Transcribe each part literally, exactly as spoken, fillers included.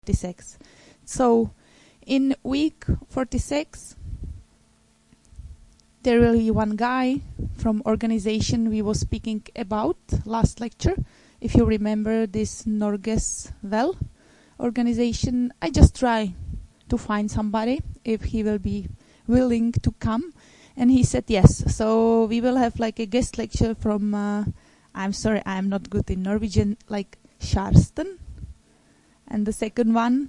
forty-six. So in week forty-six, there will be one guy from organization we were speaking about last lecture. If you remember this Norges Vel organization, I just try to find somebody if he will be willing to come, and he said yes. So we will have like a guest lecture from uh, I'm sorry, I'm not good in Norwegian, like Kjarsten, and the second one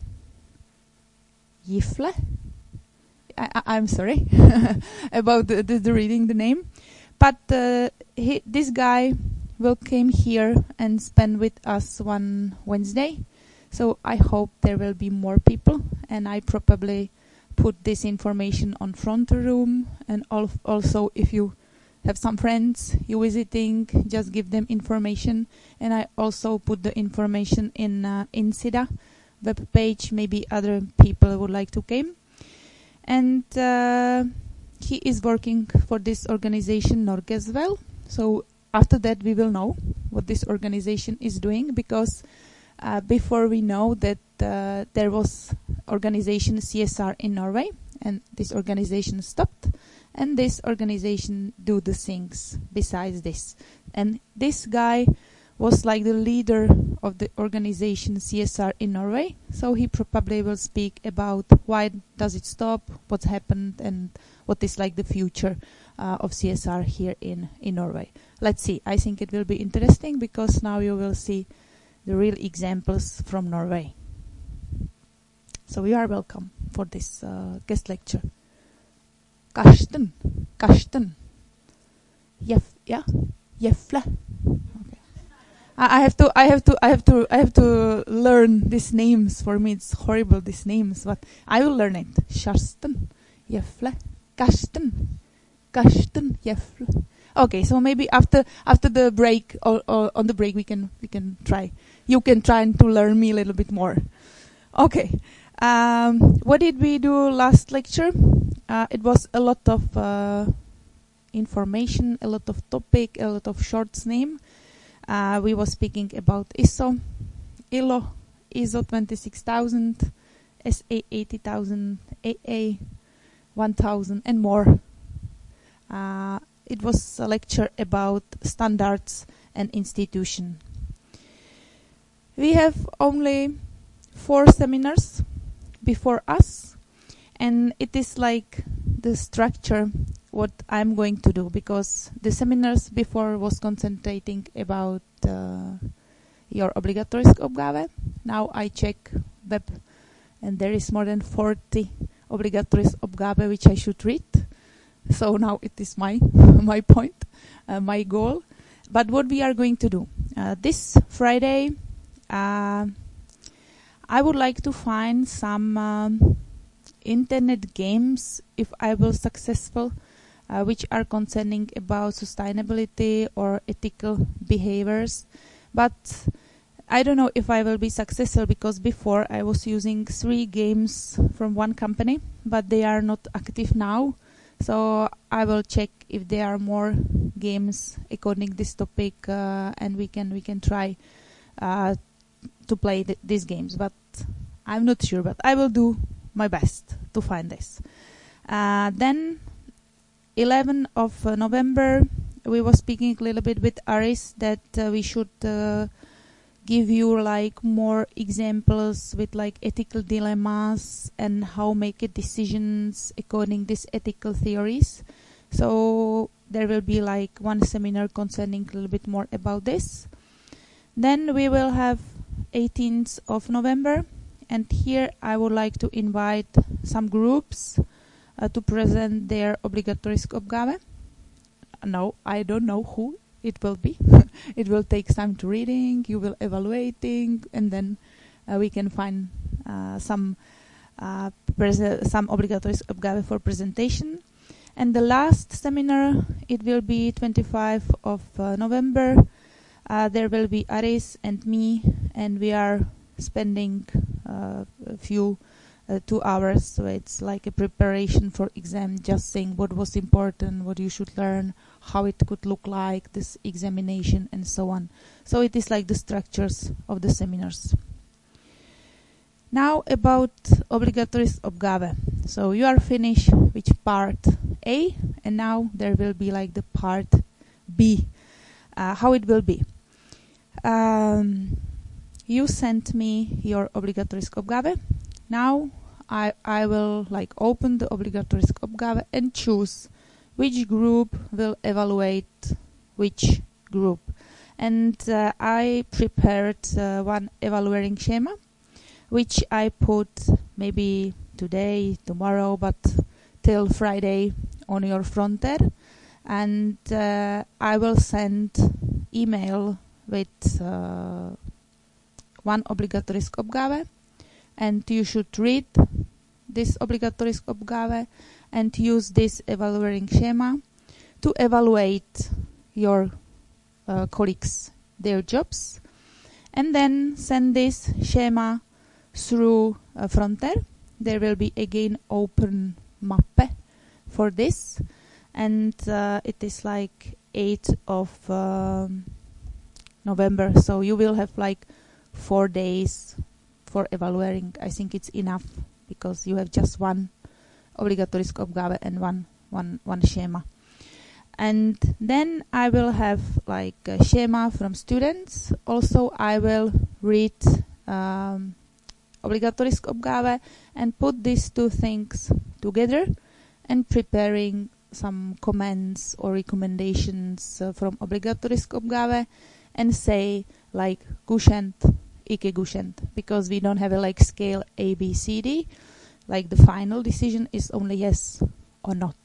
Gifle. I, I, I'm sorry about the, the, the reading the name, but uh, he, this guy will came here and spend with us one Wednesday. So I hope there will be more people, and I probably put this information on front room, and al also if you have some friends you visiting, just give them information. And I also put the information in uh, Insida web page. Maybe other people would like to come. And uh, he is working for this organization Norges Vel. So after that we will know what this organization is doing, because uh, before we know that uh, there was organization C S R in Norway, and this organization stopped, and this organization do the things besides this. And this guy was like the leader of the organization C S R in Norway, so he probably will speak about why does it stop, what's happened, and what is like the future uh, of C S R here in, in Norway. Let's see, I think it will be interesting, because now you will see the real examples from Norway. So you are welcome for this uh, guest lecture. Karsten, Karsten, Jef, yeah, Jefle. Okay. I, I have to, I have to, I have to, I have to learn these names. For me, it's horrible these names, but I will learn it. Kjarsten, Jefle, Karsten, Karsten, Jefle. Okay, so maybe after after the break, or, or on the break, we can we can try. You can try to learn me a little bit more. Okay. Um, what did we do last lecture? Uh, it was a lot of uh, information, a lot of topic, a lot of short name. Uh, we were speaking about I S O, I L O, I S O twenty-six thousand, S A eighty thousand, A A one thousand, and more. Uh, it was a lecture about standards and institution. We have only four seminars before us, and it is like the structure what I'm going to do, because the seminars before was concentrating about uh, your obligatorisk oppgave. Now I check web, and there is more than forty obligatorisk oppgave which I should read. So now it is my my point, uh, my goal. But what we are going to do uh, this Friday, uh, I would like to find some um, internet games, if I will successful, uh, which are concerning about sustainability or ethical behaviors. But I don't know if I will be successful, because before I was using three games from one company, but they are not active now. So I will check if there are more games according this topic, uh, and we can we can try uh, to play th these games. But I'm not sure, but I will do my best to find this. Uh, then eleventh of uh, November, we were speaking a little bit with Aris that uh, we should uh, give you like more examples with like ethical dilemmas and how make it decisions according these ethical theories. So there will be like one seminar concerning a little bit more about this. Then we will have eighteenth of November, and here I would like to invite some groups uh, to present their obligatorisk oppgave. No, I don't know who it will be. It will take time to reading, you will evaluating, and then uh, we can find uh, some uh, some obligatorisk oppgave for presentation. And the last seminar, it will be twenty-fifth of uh, November. Uh, there will be Aris and me, and we are spending uh, a few uh, two hours, so it's like a preparation for exam, just saying what was important, what you should learn, how it could look like, this examination, and so on. So it is like the structures of the seminars. Now about obligatoriskoppgave. So you are finished with part A, and now there will be like the part B. Uh, how it will be? Um, you sent me your obligatoriskoppgave. Now I I will like open the obligatoriskoppgave and choose which group will evaluate which group. And uh, I prepared uh, one evaluating schema, which I put maybe today, tomorrow, but till Friday on your fronter. And uh, I will send email with uh, one obligatoriskoppgave, and you should read this obligatoriskoppgave and use this evaluating schema to evaluate your uh, colleagues, their jobs, and then send this schema through uh, fronter. There will be again open mappe for this, and uh, it is like eighth of um, November, so you will have like four days for evaluating. I think it's enough because you have just one obligatoriskoppgave and one one one schema. And then I will have like a schema from students. Also I will read um, obligatoriskoppgave and put these two things together and preparing some comments or recommendations uh, from obligatoriskoppgave and say like gushent, ikke gushent, because we don't have a like scale A, B, C, D. Like the final decision is only yes or not.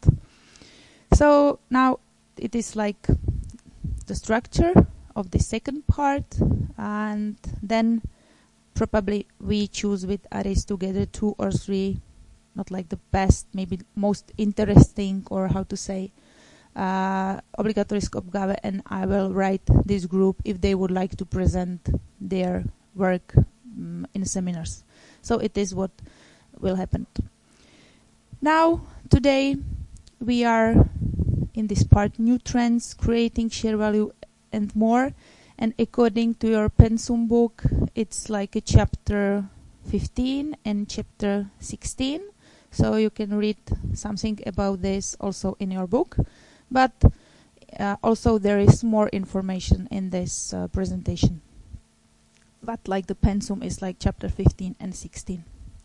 So now it is like the structure of the second part, and then probably we choose with Aris together two or three, not like the best, maybe most interesting, or how to say, uh, obligatoriskoppgave, and I will write this group if they would like to present their work um, in seminars. So it is what will happen. Now, today, we are in this part, new trends, creating share value and more. And according to your pensum book, it's like a chapter fifteen and chapter sixteen. So you can read something about this also in your book. But uh, also there is more information in this uh, presentation. But like the pensum is like chapter fifteen and sixteen.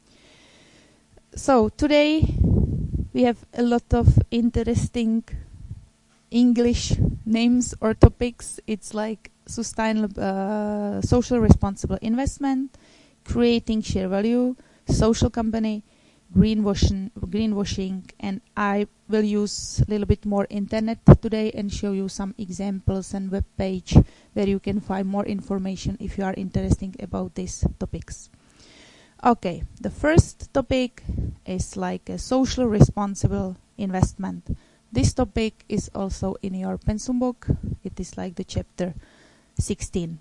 So today we have a lot of interesting English names or topics. It's like sustainable, uh, social responsible investment, creating share value, social company, greenwashing, greenwashing, and I will use a little bit more internet today and show you some examples and web page where you can find more information if you are interested about these topics. Okay, the first topic is like a social responsible investment. This topic is also in your pensum book. It is like the chapter sixteen.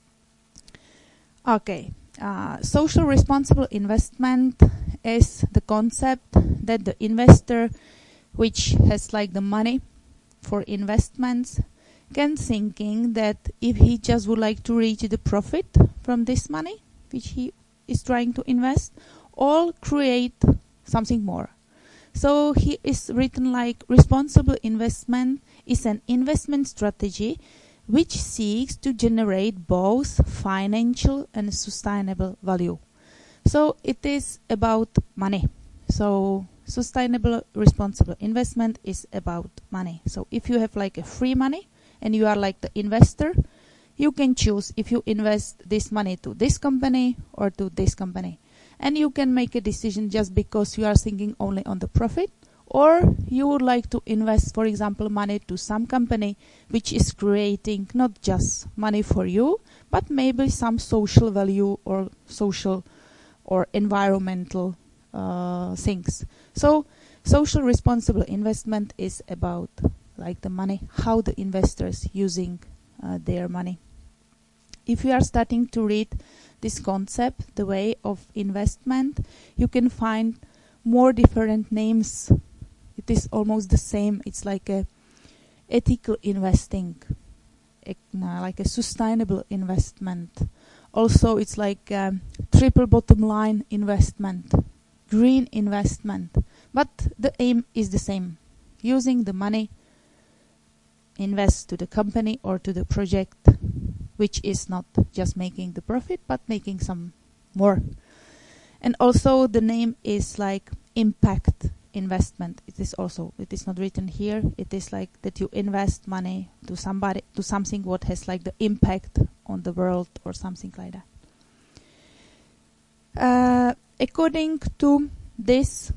Okay, uh, social responsible investment is the concept that the investor, which has like the money for investments, can thinking that if he just would like to reach the profit from this money, which he is trying to invest, or create something more. So he is written like responsible investment is an investment strategy which seeks to generate both financial and sustainable value. So it is about money. So sustainable responsible investment is about money. So if you have like a free money and you are like the investor, you can choose if you invest this money to this company or to this company. And you can make a decision just because you are thinking only on the profit, or you would like to invest, for example, money to some company which is creating not just money for you, but maybe some social value or social or environmental uh, things. So social responsible investment is about like the money, how the investors using uh, their money. If you are starting to read this concept, the way of investment, you can find more different names. It is almost the same. It's like a ethical investing, like a sustainable investment, also it's like um, triple bottom line investment, green investment. But the aim is the same. Using the money, invest to the company or to the project, which is not just making the profit, but making some more. And also the name is like impact investment. It is also, it is not written here. It is like that you invest money to somebody, to something what has like the impact on the world or something like that. Uh, according to this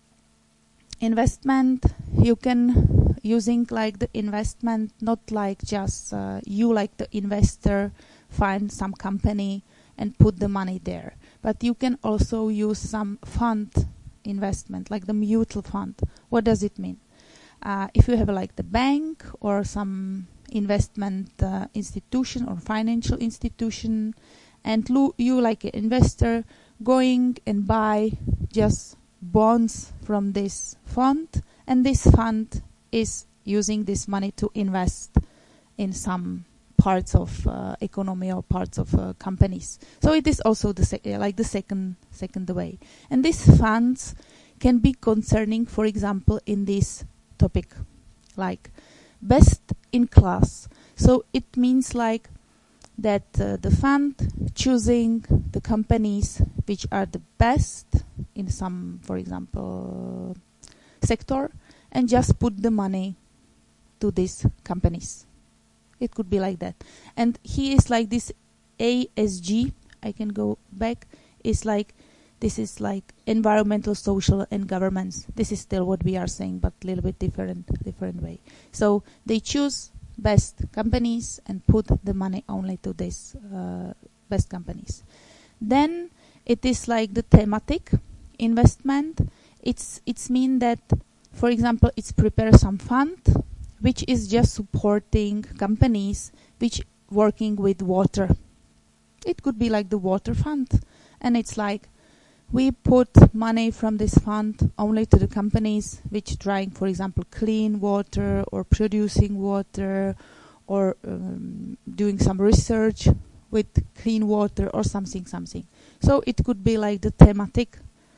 investment, you can using like the investment, not like just uh, you like the investor find some company and put the money there, but you can also use some fund investment, like the mutual fund. What does it mean? Uh, if you have like the bank or some investment uh, institution or financial institution, and lo- you like an investor going and buy just bonds from this fund, and this fund is using this money to invest in some parts of uh, economy or parts of uh, companies. So it is also the sec- like the second second way. And these funds can be concerning, for example, in this topic, like best in class. So it means like that uh, the fund choosing the companies which are the best in some, for example, sector, and just put the money to these companies. It could be like that. And he is like this A S G, I can go back, is like, this is like environmental, social and governance. This is still what we are saying, but a little bit different, different way. So they choose best companies and put the money only to these uh, best companies. Then it is like the thematic investment. It's it's mean that, for example, it's prepare some fund which is just supporting companies which working with water. It could be like the water fund, and it's like we put money from this fund only to the companies which trying, for example, clean water or producing water or um, doing some research with clean water or something, something. So it could be like the thematic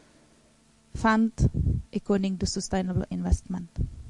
fund according to sustainable investment.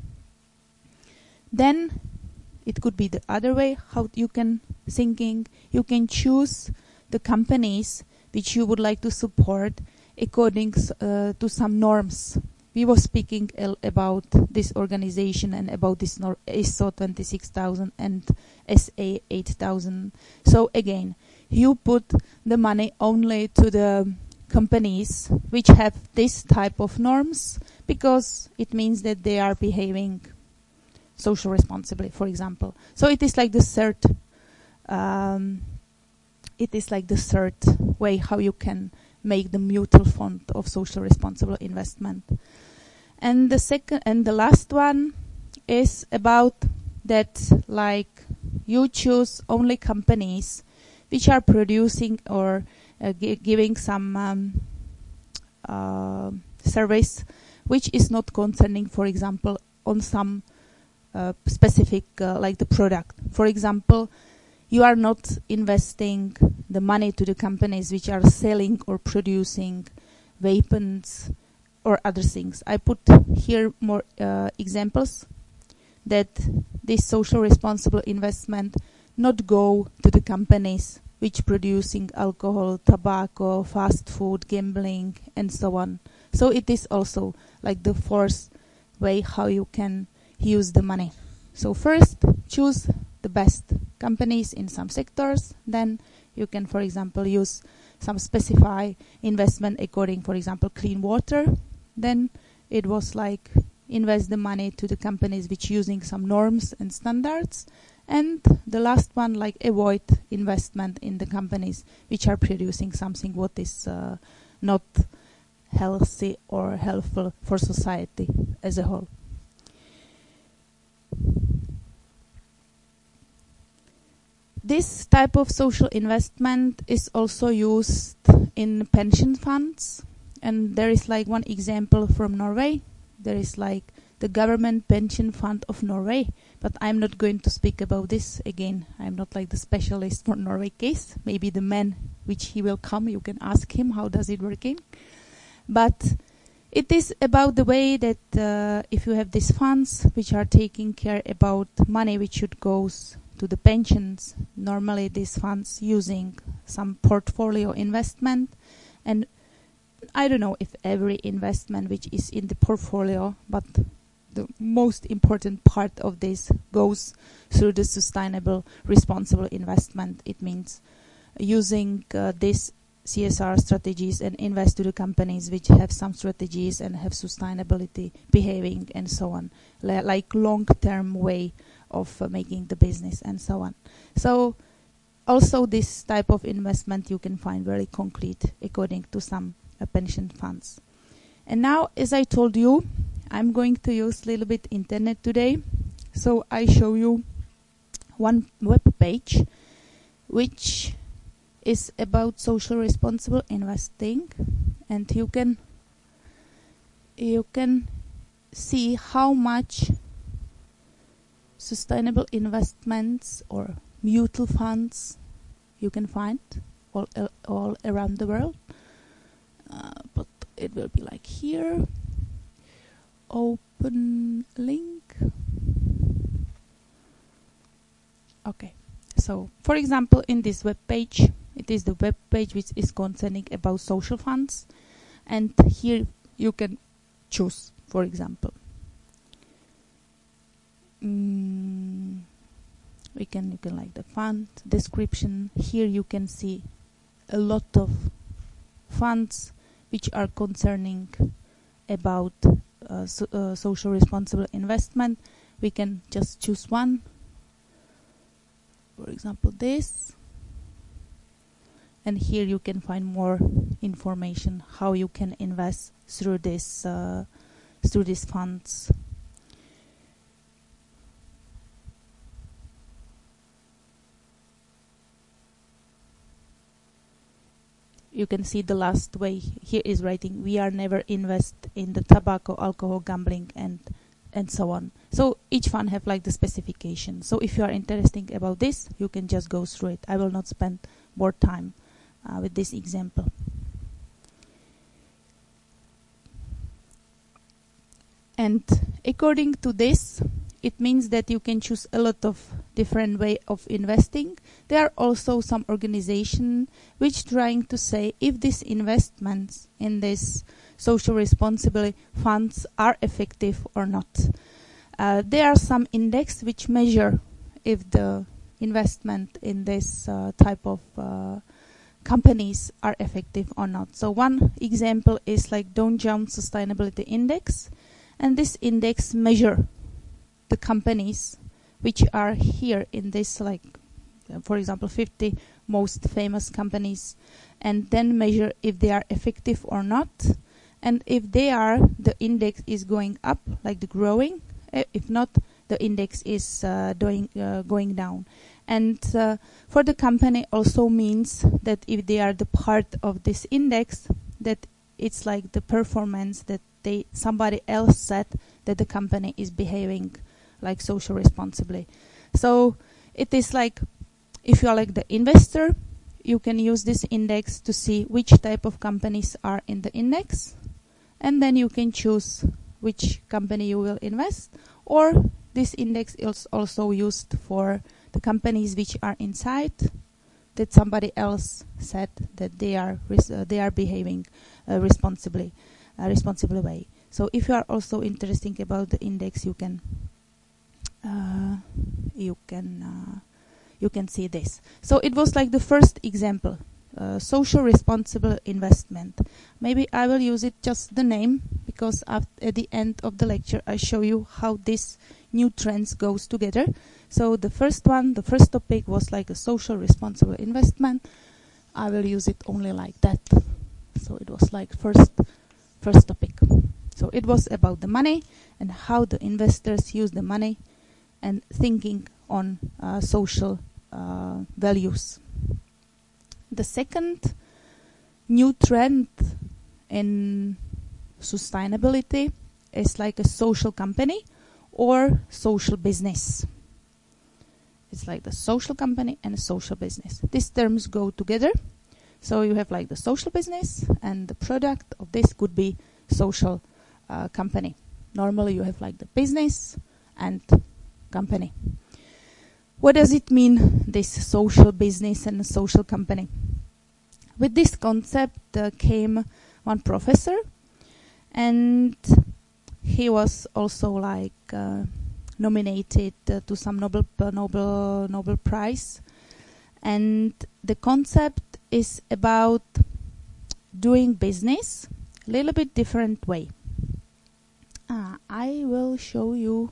Then it could be the other way, how you can thinking, you can choose the companies which you would like to support according uh, to some norms. We were speaking el- about this organization and about this nor- I S O twenty-six thousand and S A eight thousand. So again, you put the money only to the companies which have this type of norms, because it means that they are behaving social responsibly, for example. So it is like the third, um, it is like the third way how you can make the mutual fund of social responsible investment. And the second and the last one is about that, like you choose only companies which are producing or uh, gi- giving some um, uh, service which is not concerning, for example, on some uh, specific uh, like the product. For example, you are not investing the money to the companies which are selling or producing weapons or other things. I put here more uh, examples that this social responsible investment not go to the companies which producing alcohol, tobacco, fast food, gambling, and so on. So it is also like the fourth way how you can use the money. So first, choose the best companies in some sectors. Then you can, for example, use some specify investment according, for example, clean water. Then it was like invest the money to the companies which using some norms and standards. And the last one, like avoid investment in the companies which are producing something what is uh, not healthy or helpful for society as a whole. This type of social investment is also used in pension funds, and there is like one example from Norway. There is like the the government pension fund of Norway. But I'm not going to speak about this again. I'm not like the specialist for Norway case. Maybe the man which he will come, you can ask him how does it working. But it is about the way that uh, if you have these funds which are taking care about money which should goes to the pensions, normally these funds using some portfolio investment, and I don't know if every investment which is in the portfolio, but the most important part of this goes through the sustainable responsible investment. It means using uh, this C S R strategies and invest to the companies which have some strategies and have sustainability behaving and so on, L like long-term way of uh, making the business and so on. So also this type of investment you can find very concrete according to some uh, pension funds. And now, as I told you, I'm going to use a little bit internet today. So I show you one web page which is about social responsible investing, and you can you can see how much sustainable investments or mutual funds you can find all uh, all around the world. Uh, but it will be like here. Open link. Okay. So, for example, in this web page, it is the web page which is concerning about social funds, and here you can choose, for example. Mm, we can you can like the fund description. Here you can see a lot of funds which are concerning about uh, so, uh, social responsible investment. We can just choose one. For example, this. And here you can find more information how you can invest through this uh, through these funds. You can see the last way here is writing, we are never invest in the tobacco, alcohol, gambling, and and so on. So each fund have like the specification. So if you are interested about this, you can just go through it. I will not spend more time uh, with this example. And according to this, it means that you can choose a lot of different way of investing. There are also some organizations which trying to say if these investments in this social responsibility funds are effective or not. Uh, there are some index which measure if the investment in this uh, type of uh, companies are effective or not. So one example is like Dow Jones Sustainability Index, and this index measure the companies which are here in this, like uh, for example fifty most famous companies, and then measure if they are effective or not. And if they are, the index is going up, like the growing. If not, the index is uh, doing, uh, going down. And uh, for the company also means that if they are the part of this index, that it's like the performance that they somebody else said that the company is behaving like social responsibly. So it is like if you are like the investor, you can use this index to see which type of companies are in the index, and then you can choose which company you will invest. Or this index is also used for the companies which are inside that somebody else said that they are res uh, they are behaving uh, responsibly, uh, responsible way. So if you are also interested about the index, you can uh, you can uh, you can see this. So it was like the first example, uh, social responsible investment. Maybe I will use it just the name, because at the end of the lecture I show you how this new trends goes together. So the first one, the first topic was like a social responsible investment. I will use it only like that. So it was like first first topic. So it was about the money and how the investors use the money and thinking on uh, social uh, values. The second new trend in sustainability as like a social company or social business. It's like the social company and a social business. These terms go together. So you have like the social business, and the product of this could be social uh, company. Normally you have like the business and company. What does it mean, this social business and social company? With this concept uh, came one professor, and he was also like uh, nominated uh, to some Nobel uh, Nobel Nobel Prize. And the concept is about doing business a little bit different way. Uh, I will show you,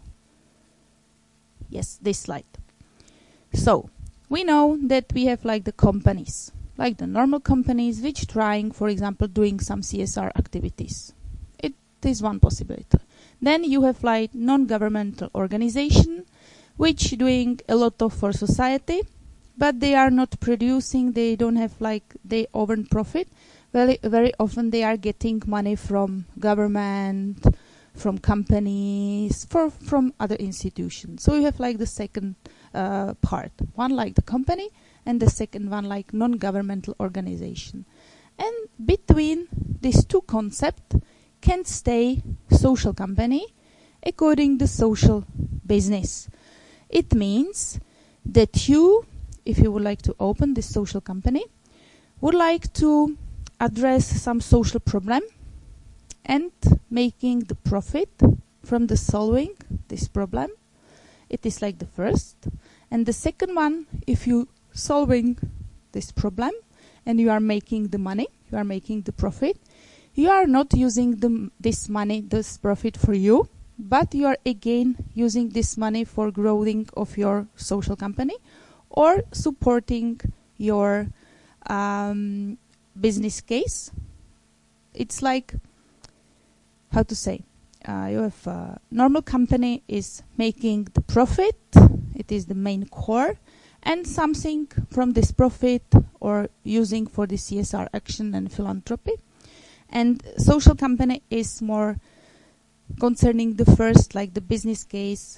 yes, this slide. So, we know that we have like the companies, like the normal companies which trying, for example, doing some C S R activities. It is one possibility. Then you have like non-governmental organization which doing a lot of for society, but they are not producing, they don't have like, they earn profit. Very, very often they are getting money from government, from companies, for, from other institutions. So you have like the second uh, part. One like the company, and the second one like non-governmental organization. And between these two concepts can stay social company according to social business. It means that you, if you would like to open this social company, would like to address some social problem and making the profit from the solving this problem. It is like the first. And the second one, if you solving this problem and you are making the money, you are making the profit, you are not using the, this money, this profit for you, but you are again using this money for growing of your social company or supporting your um, business case. It's like, how to say, uh, you have a normal company is making the profit, it is the main core, and something from this profit or using for the C S R action and philanthropy. And social company is more concerning the first, like the business case,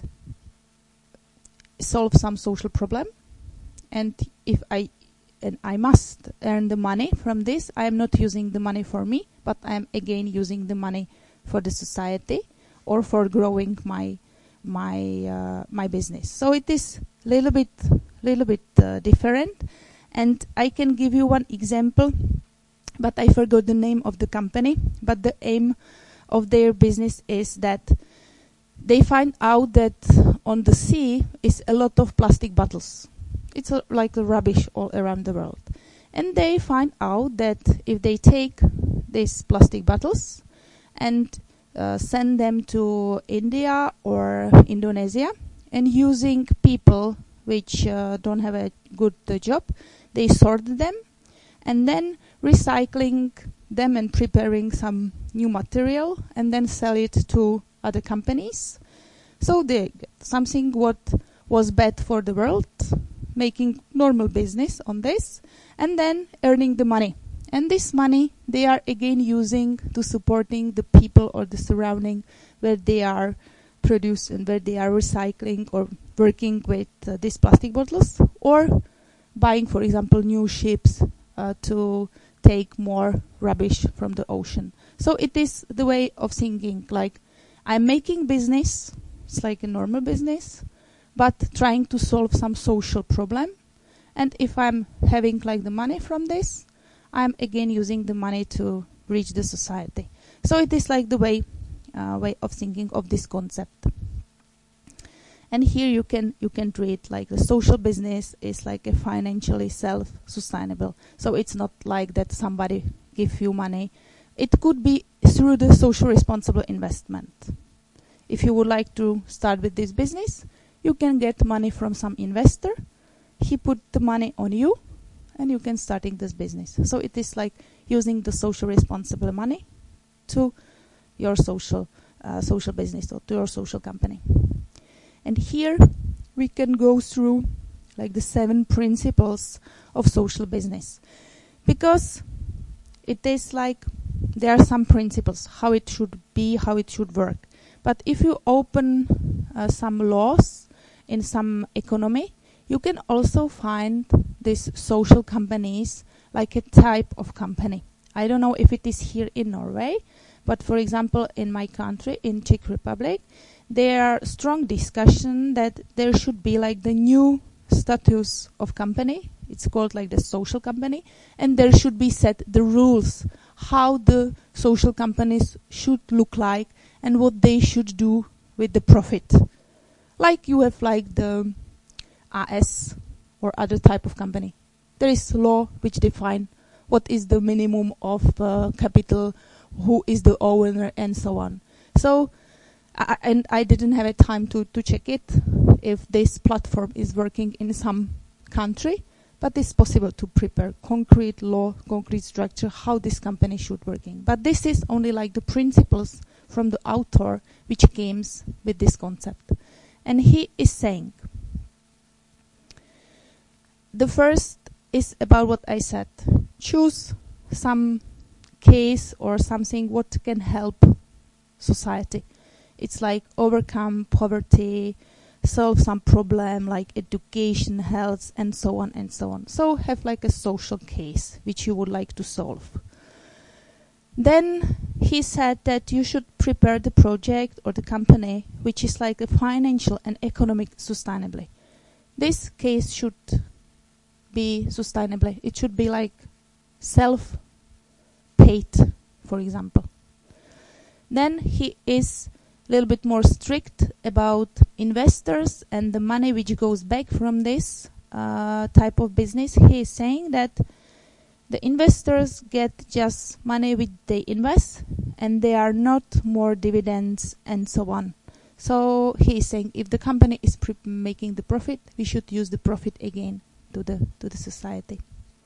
solve some social problem, and if I and I must earn the money from this, I am not using the money for me, but I am again using the money for the society or for growing my my uh, my business. So it is little bit little bit uh, different, and I can give you one example, but I forgot the name of the company. But the aim of their business is that they find out that on the sea is a lot of plastic bottles. It's a, like the rubbish all around the world. And they find out that if they take these plastic bottles and uh, send them to India or Indonesia, and using people which uh, don't have a good uh, job, they sort them and then recycling them and preparing some new material and then sell it to other companies. So they get something what was bad for the world, making normal business on this, and then earning the money. And this money they are again using to supporting the people or the surrounding where they are producing, where they are recycling or working with uh, these plastic bottles, or buying, for example, new ships uh, to take more rubbish from the ocean. So it is the way of thinking, like I'm making business, it's like a normal business, but trying to solve some social problem. And if I'm having like the money from this, I'm again using the money to reach the society. So it is like the way uh, way of thinking of this concept. And here you can you can treat like the social business is like a financially self-sustainable. So it's not like that somebody give you money. It could be through the social responsible investment. If you would like to start with this business, you can get money from some investor. He put the money on you, and you can starting this business. So it is like using the social responsible money to your social uh, social business or to your social company. And here we can go through like the seven principles of social business, because it is like there are some principles how it should be, how it should work. But if you open uh, some laws in some economy, you can also find these social companies like a type of company. I don't know if it is here in Norway, but for example, in my country, in Czech Republic, there are strong discussion that there should be like the new status of company. It's called like the social company, and there should be set the rules how the social companies should look like and what they should do with the profit. Like you have like the A S or other type of company. There is law which define what is the minimum of uh, capital, who is the owner, and so on. So, I, and I didn't have a time to, to check it, if this platform is working in some country, but it's possible to prepare concrete law, concrete structure, how this company should working. But this is only like the principles from the author which came with this concept. And he is saying, the first is about what I said. Choose some case or something what can help society. It's like overcome poverty, solve some problem like education, health, and so on and so on. So have like a social case which you would like to solve. Then he said that you should prepare the project or the company which is like a financial and economic sustainably. This case should be sustainably. It should be like self-paid, for example. Then he is a little bit more strict about investors and the money which goes back from this uh, type of business. He is saying that the investors get just money which they invest, and there are not more dividends and so on. So he is saying if the company is pre- making the profit, we should use the profit again to the to the society.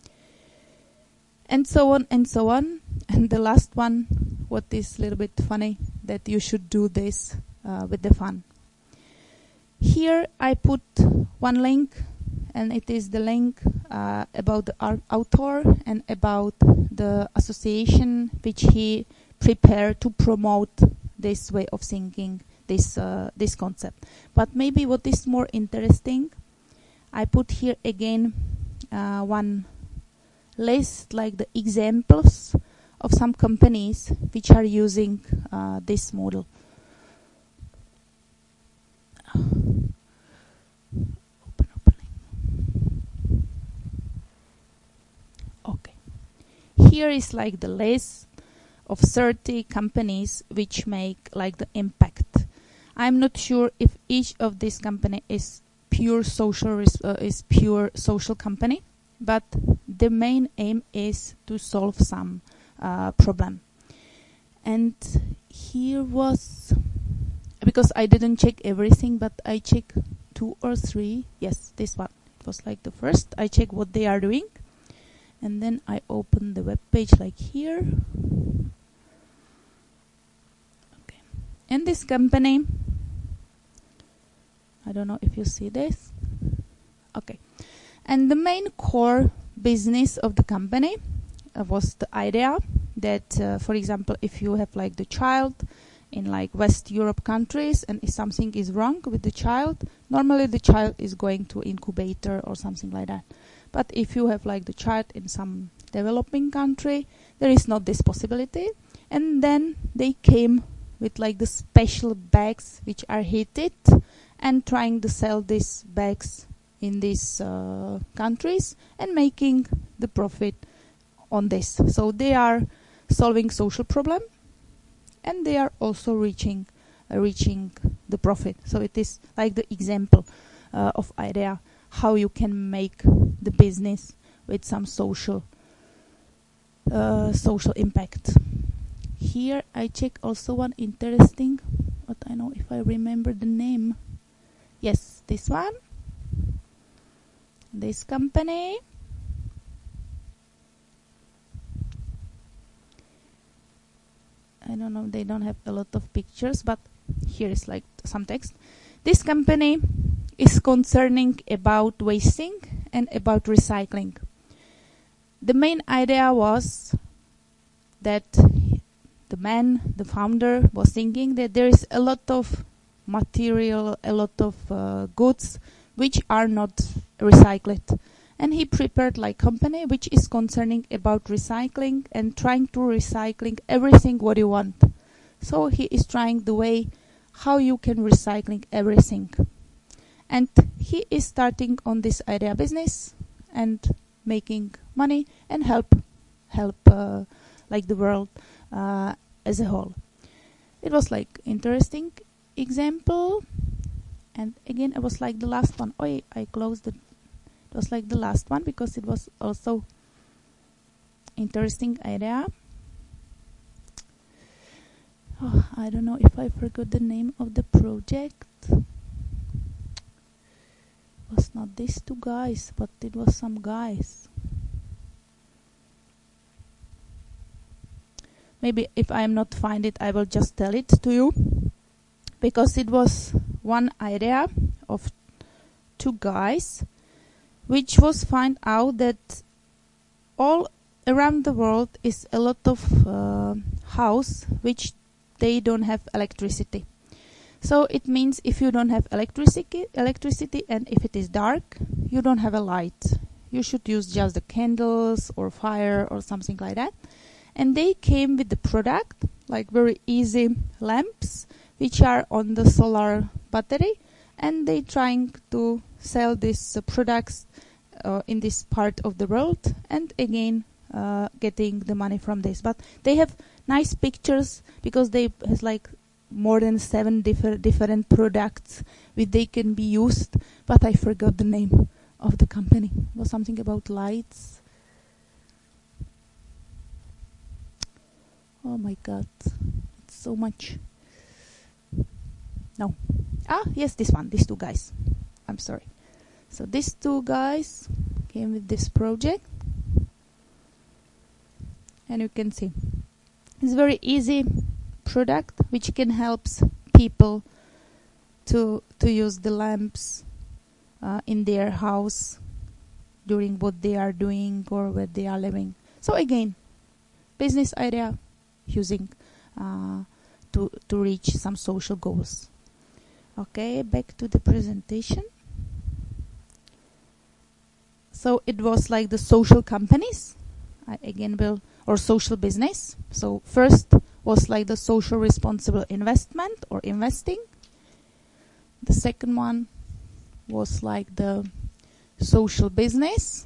And so on and so on. And the last one, what is a little bit funny, that you should do this uh, with the fun. Here I put one link, and it is the link uh, about the art author and about the association which he prepared to promote this way of thinking, this uh, this concept. But maybe what is more interesting, I put here again uh, one list, like the examples of some companies which are using uh, this model. Open, opening. Okay. Here is like the list of thirty companies which make like the impact. I'm not sure if each of these company is pure social res- uh, is pure social company, but the main aim is to solve some uh, problem. And here was, because I didn't check everything, but I checked two or three. Yes, this one. It was like the first. I check what they are doing, and then I open the web page like here. Okay, and this company, I don't know if you see this. Okay. And the main core business of the company uh, was the idea that, uh, for example, if you have like the child in like West Europe countries, and if something is wrong with the child, normally the child is going to incubator or something like that. But if you have like the child in some developing country, there is not this possibility. And then they came with like the special bags which are heated, and trying to sell these bags in these uh, countries and making the profit on this. So they are solving social problem, and they are also reaching uh, reaching the profit. So it is like the example uh, of idea how you can make the business with some social uh, social impact. Here I check also one interesting, but I know if I remember the name. Yes, this one. This company. I don't know, they don't have a lot of pictures, but here is like some text. This company is concerning about wasting and about recycling. The main idea was that the man, the founder, was thinking that there is a lot of material, a lot of uh, goods which are not recycled. And he prepared like company which is concerning about recycling and trying to recycling everything what you want. So he is trying the way how you can recycling everything. And he is starting on this idea business and making money and help help uh, like the world uh, as a whole. It was like interesting example. And again, it was like the last one. Oh, I closed it. It was like the last one because it was also interesting idea. Oh, I don't know if I forgot the name of the project. It was not these two guys, but it was some guys. Maybe if I am not find it, I will just tell it to you. Because it was one idea of two guys, which was find out that all around the world is a lot of uh, house which they don't have electricity. So it means if you don't have electricity, electricity, and if it is dark, you don't have a light. You should use just the candles or fire or something like that. And they came with the product, like very easy lamps, which are on the solar battery, and they trying to sell these uh, products uh, in this part of the world, and again uh, getting the money from this. But they have nice pictures because they has like more than seven differ different products which they can be used. But I forgot the name of the company. It was something about lights. Oh my God, it's so much. No. Ah, yes, this one, these two guys. I'm sorry. So these two guys came with this project. And you can see. It's a very easy product which can help people to to use the lamps uh, in their house during what they are doing or where they are living. So again, business idea using uh, to, to reach some social goals. Okay, back to the presentation. So it was like the social companies, I again will, or social business. So first was like the social responsible investment or investing. The second one was like the social business.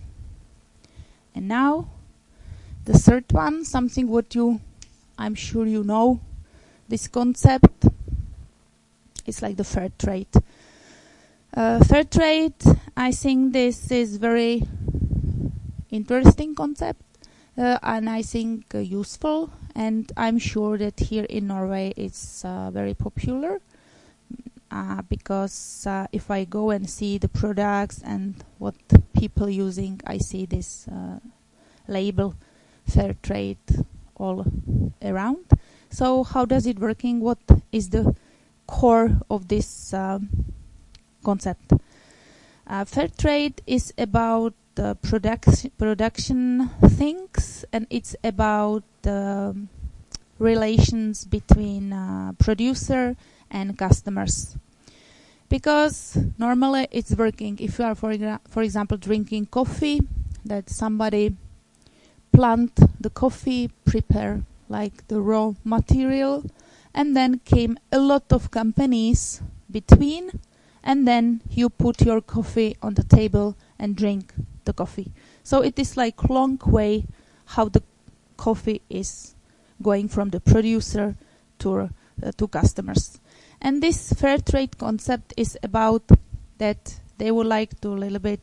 And now the third one, something what you, I'm sure you know, this concept. It's like the fair trade. Uh, fair trade, I think this is very interesting concept uh, and I think uh, useful, and I'm sure that here in Norway it's uh, very popular uh, because uh, if I go and see the products and what people using, I see this uh, label fair trade all around. So how does it working? What is the core of this um, concept? Uh, fair trade is about uh, production production things, and it's about um, relations between uh, producer and customers. Because normally it's working if you are, for, for example, drinking coffee, that somebody plant the coffee, prepare like the raw material, and then came a lot of companies between, and then you put your coffee on the table and drink the coffee. So it is like long way how the coffee is going from the producer to uh, to customers. And this fair trade concept is about that they would like to a little bit,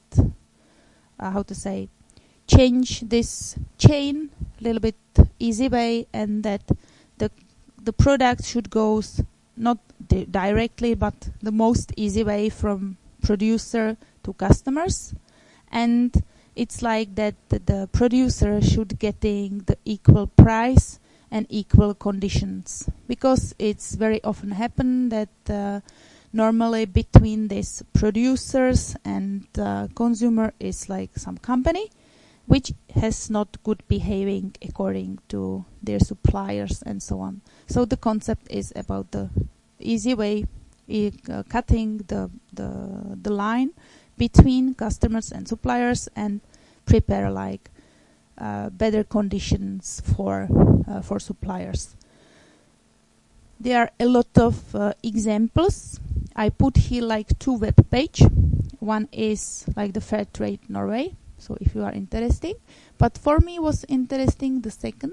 uh, how to say, change this chain a little bit easy way, and that the the product should go not di directly but the most easy way from producer to customers. And it's like that the, the producer should getting the equal price and equal conditions, because it's very often happen that uh, normally between these producers and uh, consumer is like some company, which has not good behaving according to their suppliers and so on. So the concept is about the easy way e uh, cutting the, the the line between customers and suppliers and prepare like uh, better conditions for uh, for suppliers. There are a lot of uh, examples. I put here like two web page. One is like the Fair Trade Norway. So if you are interested, but for me was interesting the second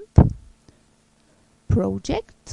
project.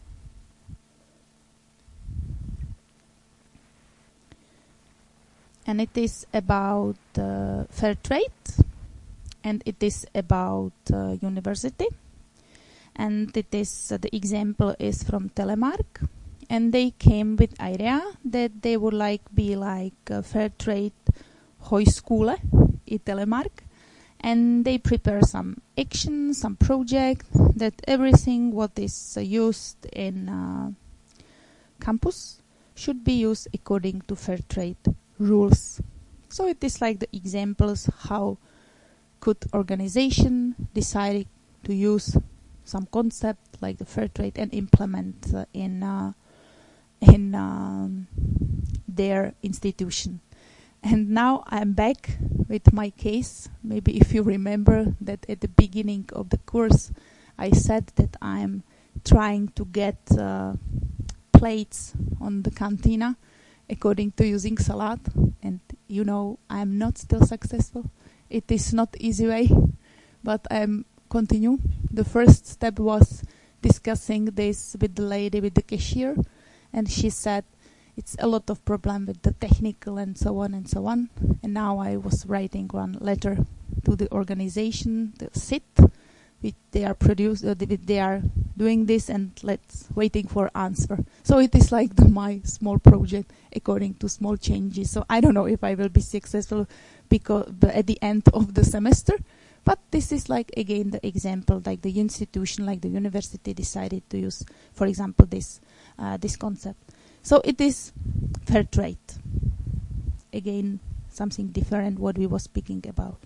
And it is about uh, fair trade, and it is about uh, university. And it is uh, the example is from Telemark, and they came with idea that they would like be like a fair trade høyskole in Telemark, and they prepare some action, some project that everything what is uh, used in uh, campus should be used according to fair trade rules. So it is like the examples how could organization decide to use some concept like the fair trade and implement uh, in uh, in um, their institution. And now I'm back with my case. Maybe if you remember that at the beginning of the course I said that I'm trying to get uh, plates on the cantina according to using salad, and you know I'm not still successful. It is not easy way, but I'm continue. The first step was discussing this with the lady, with the cashier, and she said it's a lot of problem with the technical and so on and so on. And now I was writing one letter to the organization, the S I T, which they are produce, uh, they are doing this, and let's waiting for answer. So it is like the, my small project according to small changes. So I don't know if I will be successful because at the end of the semester. But this is like again the example, like the institution, like the university decided to use, for example, this uh, this concept. So it is fair trade. Again, something different what we were speaking about.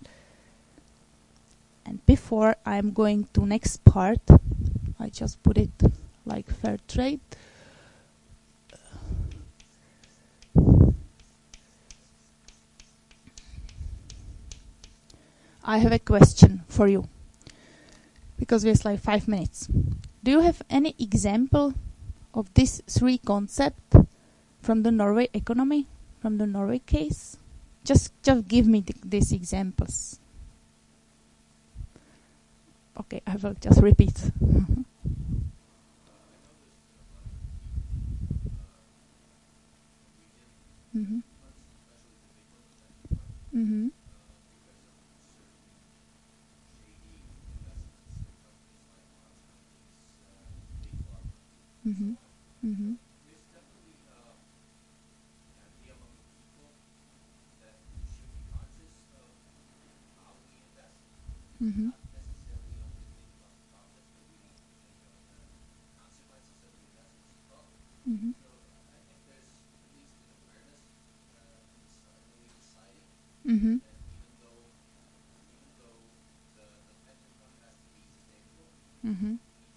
And before I'm going to next part, I just put it like fair trade. I have a question for you, because we have like five minutes. Do you have any example of these three concepts from the Norway economy, from the Norway case? Just, just give me th these examples. Okay, I will just repeat. Mm-hmm. Mm-hmm. Mm-hmm. Mm-hmm. Mm-hmm. Mm-hmm. Mm-hmm. Mm-hmm.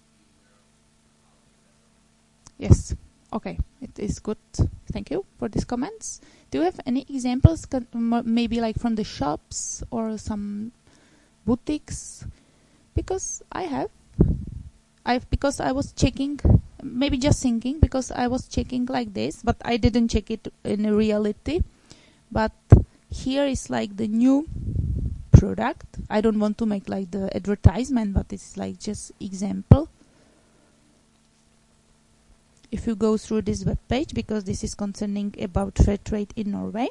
Yes. Okay. It is good. Thank you for these comments. Do you have any examples, can, maybe like from the shops or some boutiques? Because I have. I've because I was checking, maybe just thinking, because I was checking like this, but I didn't check it in reality. But here is like the new product. I don't want to make like the advertisement, but it's like just example. If you go through this web page, because this is concerning about fair trade in Norway,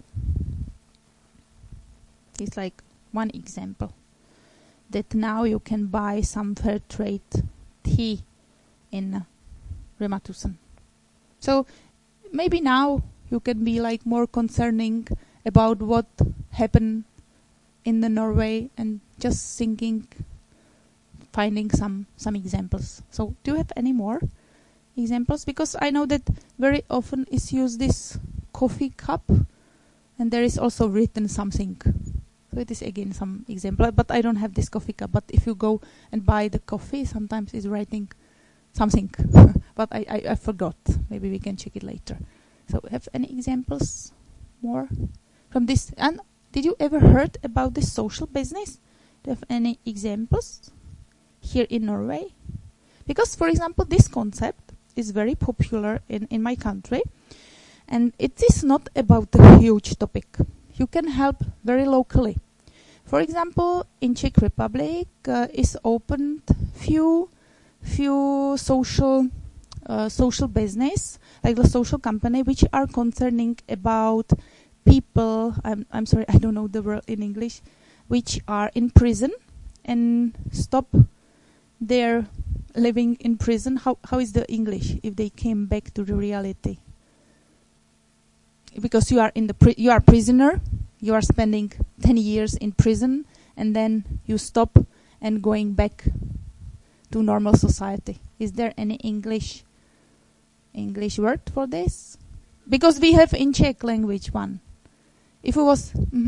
it's like one example that now you can buy some fair trade tea in Rema one thousand. So maybe now you can be like more concerning about what happened in the Norway and just thinking, finding some some examples. So do you have any more examples? Because I know that very often is used this coffee cup, and there is also written something So it is again some example, but I don't have this coffee cup. But if you go and buy the coffee, sometimes it's writing something, but I, I, I forgot. Maybe we can check it later. So have any examples more from this? And did you ever heard about this social business? Do you have any examples here in Norway? Because, for example, this concept is very popular in, in my country, and it is not about a huge topic. You can help very locally. For example, in Czech Republic uh, is opened few few social uh, social business, like the social company, which are concerning about people. I'm I'm sorry, I don't know the word in English, which are in prison and stop their living in prison. How how is the English if they came back to the reality? Because you are in the pri- you are prisoner, you are spending ten years in prison, and then you stop and going back to normal society. Is there any English English word for this? Because we have in Czech language one. If it was mm-hmm.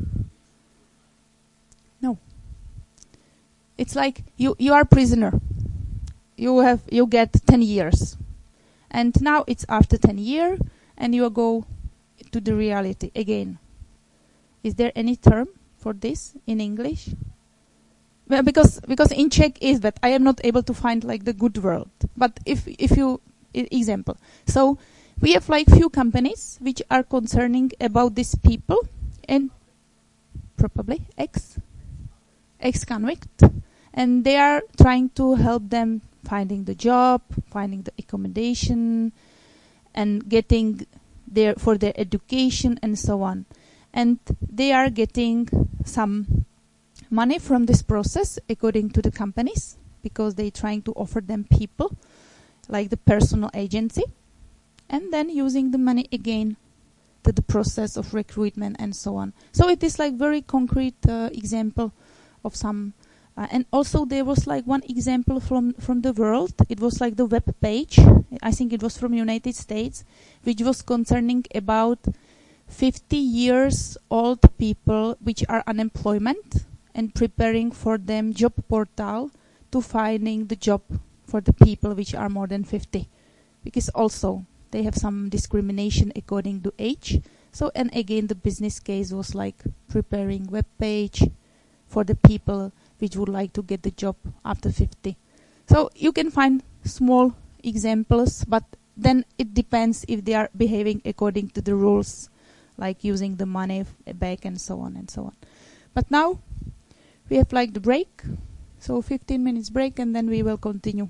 No, it's like you you are prisoner. You have you get ten years, and now it's after ten years, and you go to the reality again. Is there any term for this in English? Well, because because in Czech is, but I am not able to find like the good word. But if if you I- example, so we have like few companies which are concerning about these people, and probably ex ex convict, and they are trying to help them finding the job, finding the accommodation, and getting their for their education and so on. And they are getting some money from this process according to the companies, because they're trying to offer them people like the personal agency, and then using the money again to the process of recruitment and so on. So it is like very concrete uh, example of some uh, and also there was like one example from from the world. It was like the web page, I think it was from United States, which was concerning about fifty years old people which are unemployment, and preparing for them job portal to finding the job for the people which are more than fifty, because also they have some discrimination according to age. So, and again the business case was like preparing web page for the people which would like to get the job after fifty. So you can find small examples, but then it depends if they are behaving according to the rules, like using the money f- back and so on and so on. But now we have like the break, so fifteen minutes break, and then we will continue.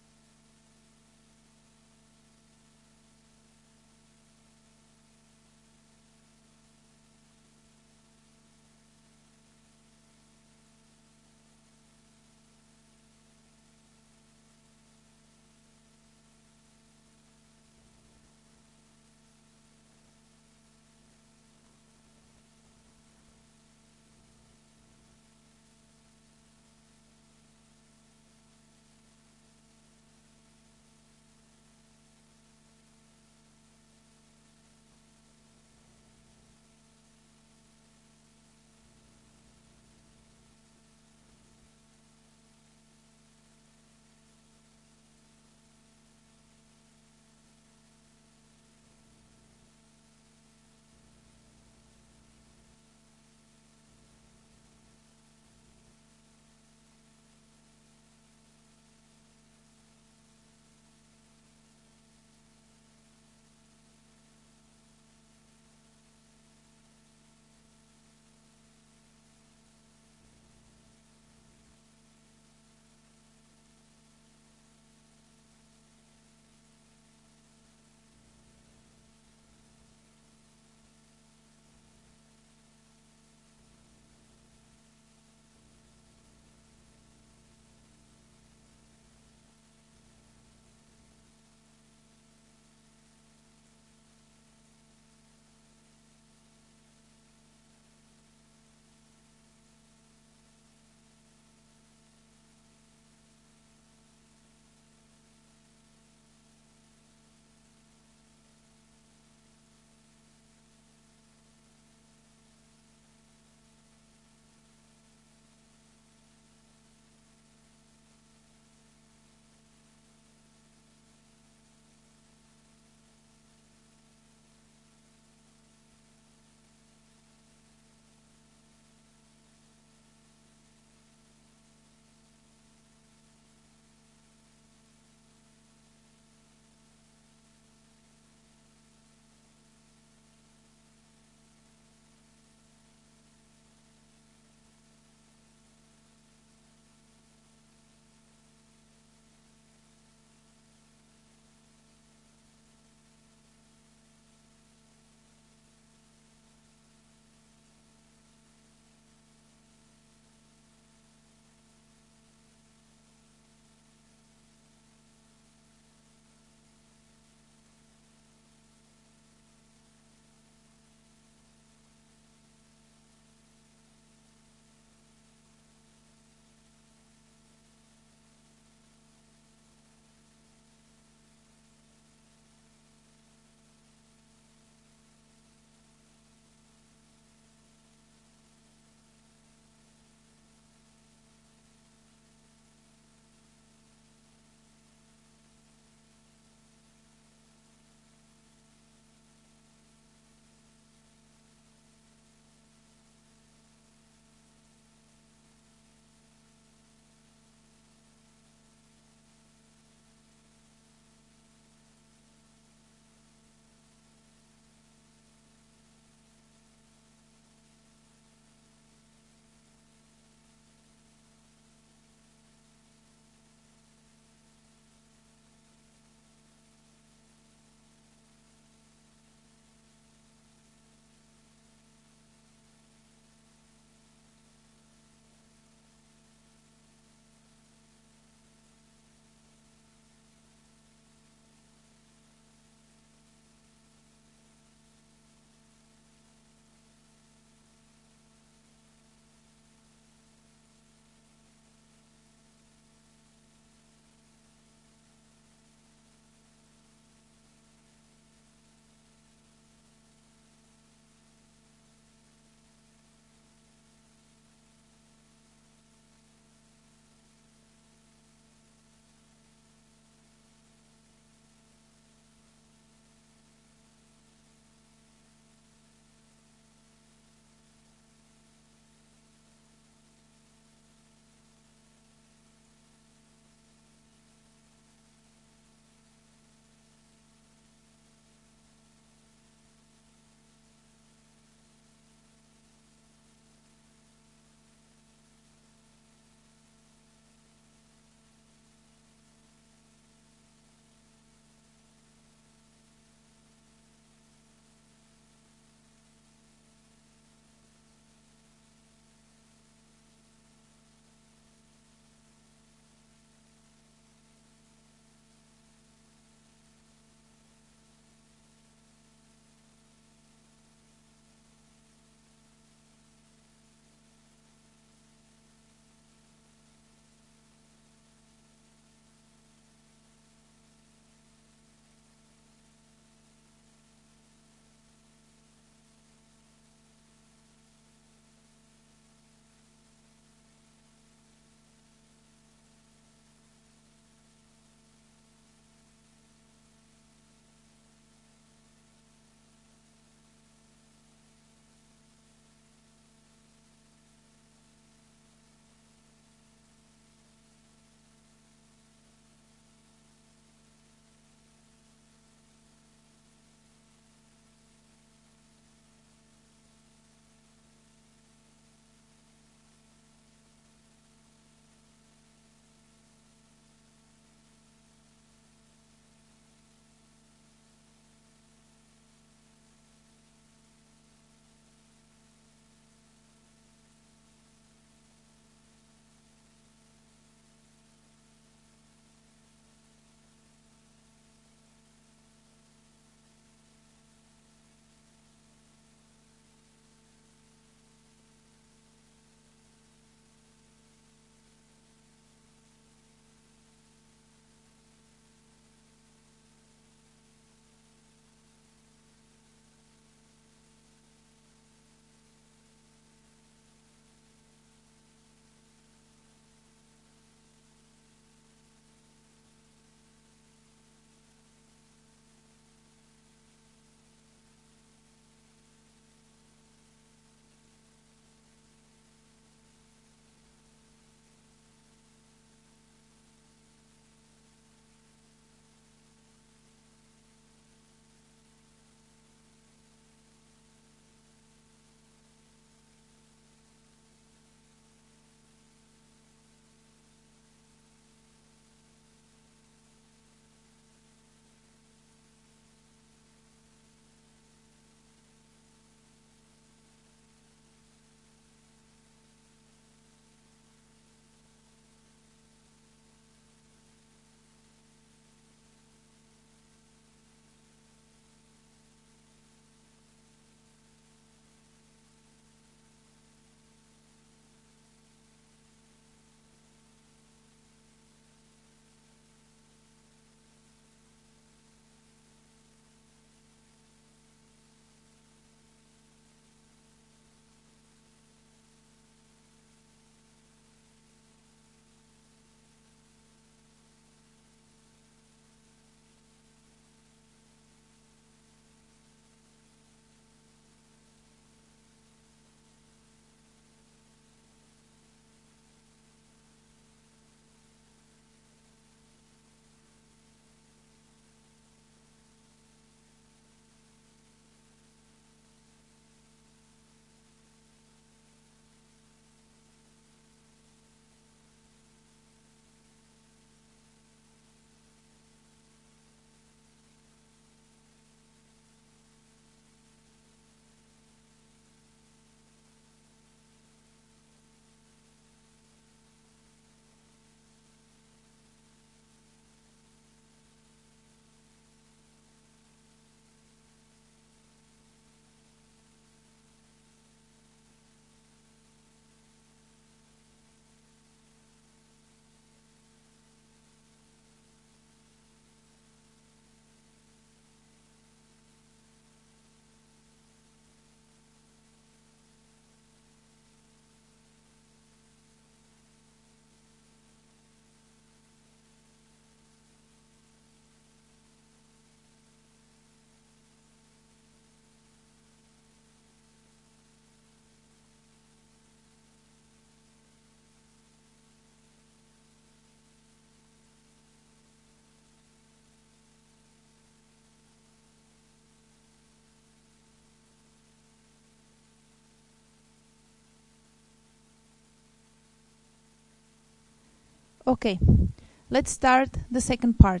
Okay, let's start the second part.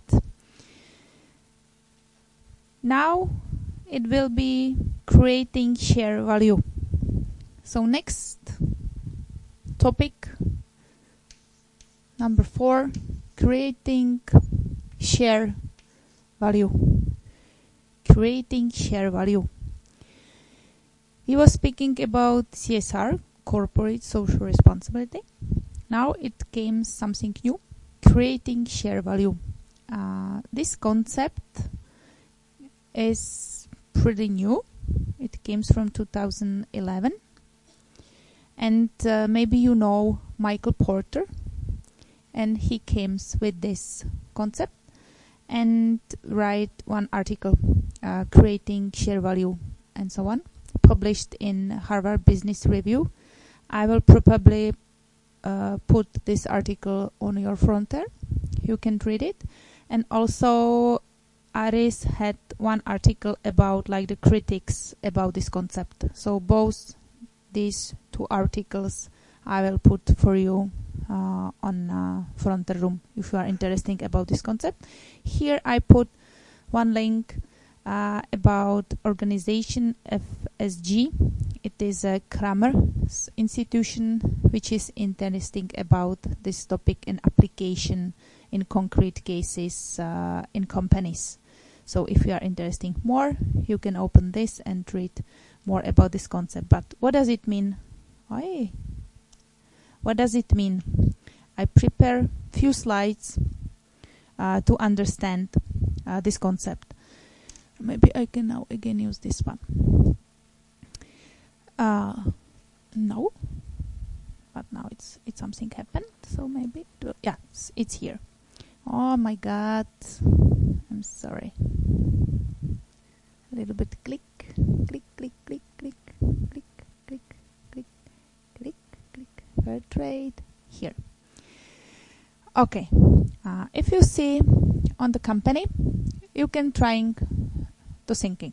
Now it will be creating share value. So next topic, number four, creating share value. Creating share value. He was speaking about C S R, corporate social responsibility. Now it came something new, creating share value. Uh, this concept is pretty new. It came from two thousand eleven. And uh, maybe you know Michael Porter. And he came with this concept and write one article, uh, creating share value and so on, published in Harvard Business Review. I will probably uh, put this article on your frontier. You can read it. And also Aris had one article about like the critics about this concept. So both these two articles I will put for you uh, on uh, Frontier Room if you are interested about this concept. Here I put one link uh, about organization F S G. It is a Kramer institution which is interesting about this topic and application in concrete cases uh, in companies. So if you are interested more, you can open this and read more about this concept. But what does it mean? Oy. What does it mean? I prepare few slides uh, to understand uh, this concept. Maybe I can now again use this one. Uh, no, but now it's it's something happened. So maybe it will, yeah, it's, it's here. Oh my God, I'm sorry. A little bit click, click, click, click, click, click, click, click, click, click. Fair trade here. Okay, uh, if you see on the company, you can trying to thinking.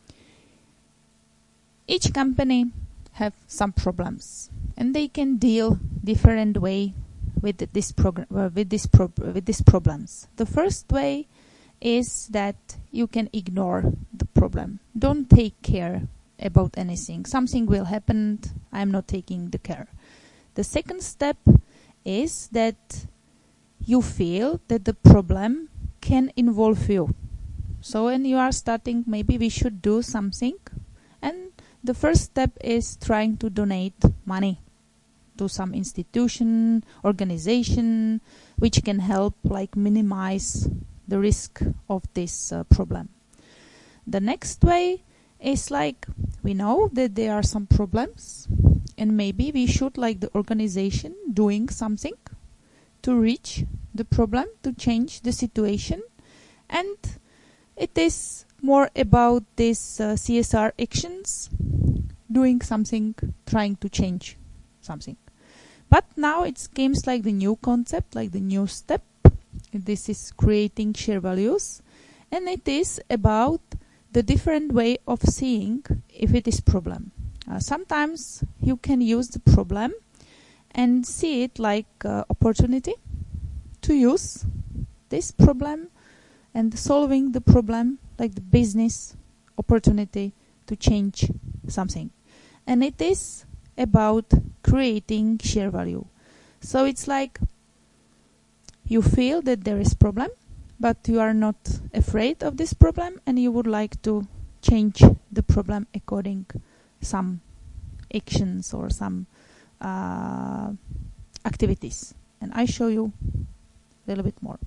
Each company have some problems, and they can deal different way with this program uh, with this pro with these problems. The first way is that you can ignore the problem. Don't take care about anything. Something will happen. I'm not taking the care. The second step is that you feel that the problem can involve you. So when you are starting, maybe we should do something, and the first step is trying to donate money to some institution, organization, which can help like minimize the risk of this uh, problem. The next way is like we know that there are some problems, and maybe we should like the organization doing something to reach the problem, to change the situation. And it is more about this uh, C S R actions, doing something, trying to change something. But now it seems like the new concept, like the new step. This is creating share values, and it is about the different way of seeing if it is problem. Uh, sometimes you can use the problem and see it like uh, opportunity to use this problem and solving the problem like the business opportunity to change something. And it is about creating share value. So it's like you feel that there is problem, but you are not afraid of this problem, and you would like to change the problem according some actions or some uh, activities. And I show you a little bit more.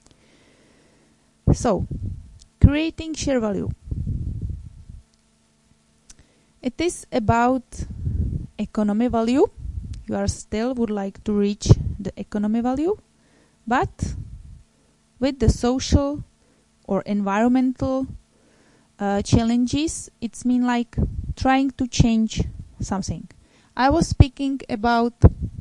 So, creating share value. It is about economy value. You are still would like to reach the economy value, but with the social or environmental uh, challenges, it's mean like trying to change something. I was speaking about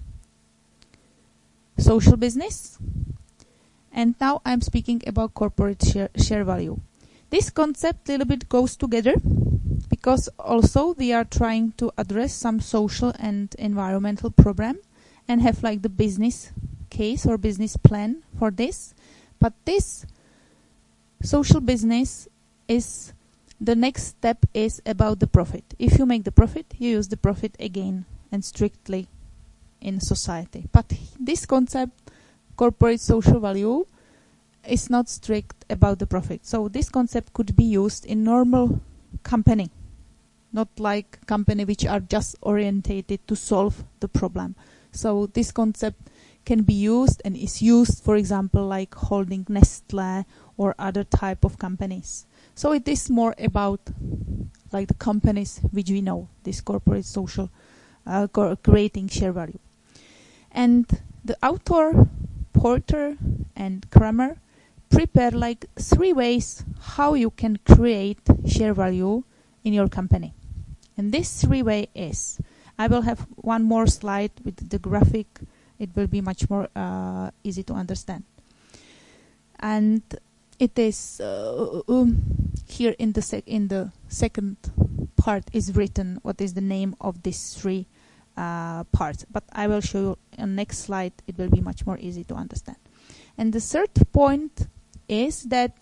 social business, and now I'm speaking about corporate share, share value. This concept a little bit goes together, because also we are trying to address some social and environmental problem and have like the business case or business plan for this. But this social business is, the next step is about the profit. If you make the profit, you use the profit again and strictly in society. But this concept, corporate social value, is not strict about the profit. So this concept could be used in normal company, not like company which are just orientated to solve the problem. So this concept can be used and is used, for example, like holding Nestle or other type of companies. So it is more about like the companies which we know, this corporate social, uh, co- creating share value. And the author, Porter and Kramer, prepare like three ways how you can create share value in your company. And this three way is, I will have one more slide with the graphic. It will be much more uh, easy to understand. And it is uh, um, here in the sec- in the second part is written what is the name of these three uh, parts. But I will show you on next slide. It will be much more easy to understand. And the third point is that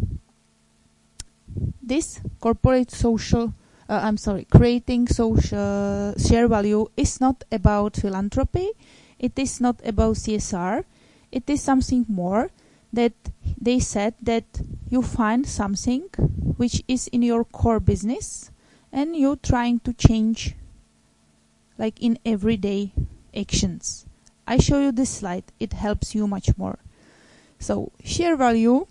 this corporate social, uh, I'm sorry, creating social share value is not about philanthropy. It is not about C S R. It is something more, that they said that you find something which is in your core business and you're trying to change like in everyday actions. I show you this slide. It helps you much more. So share value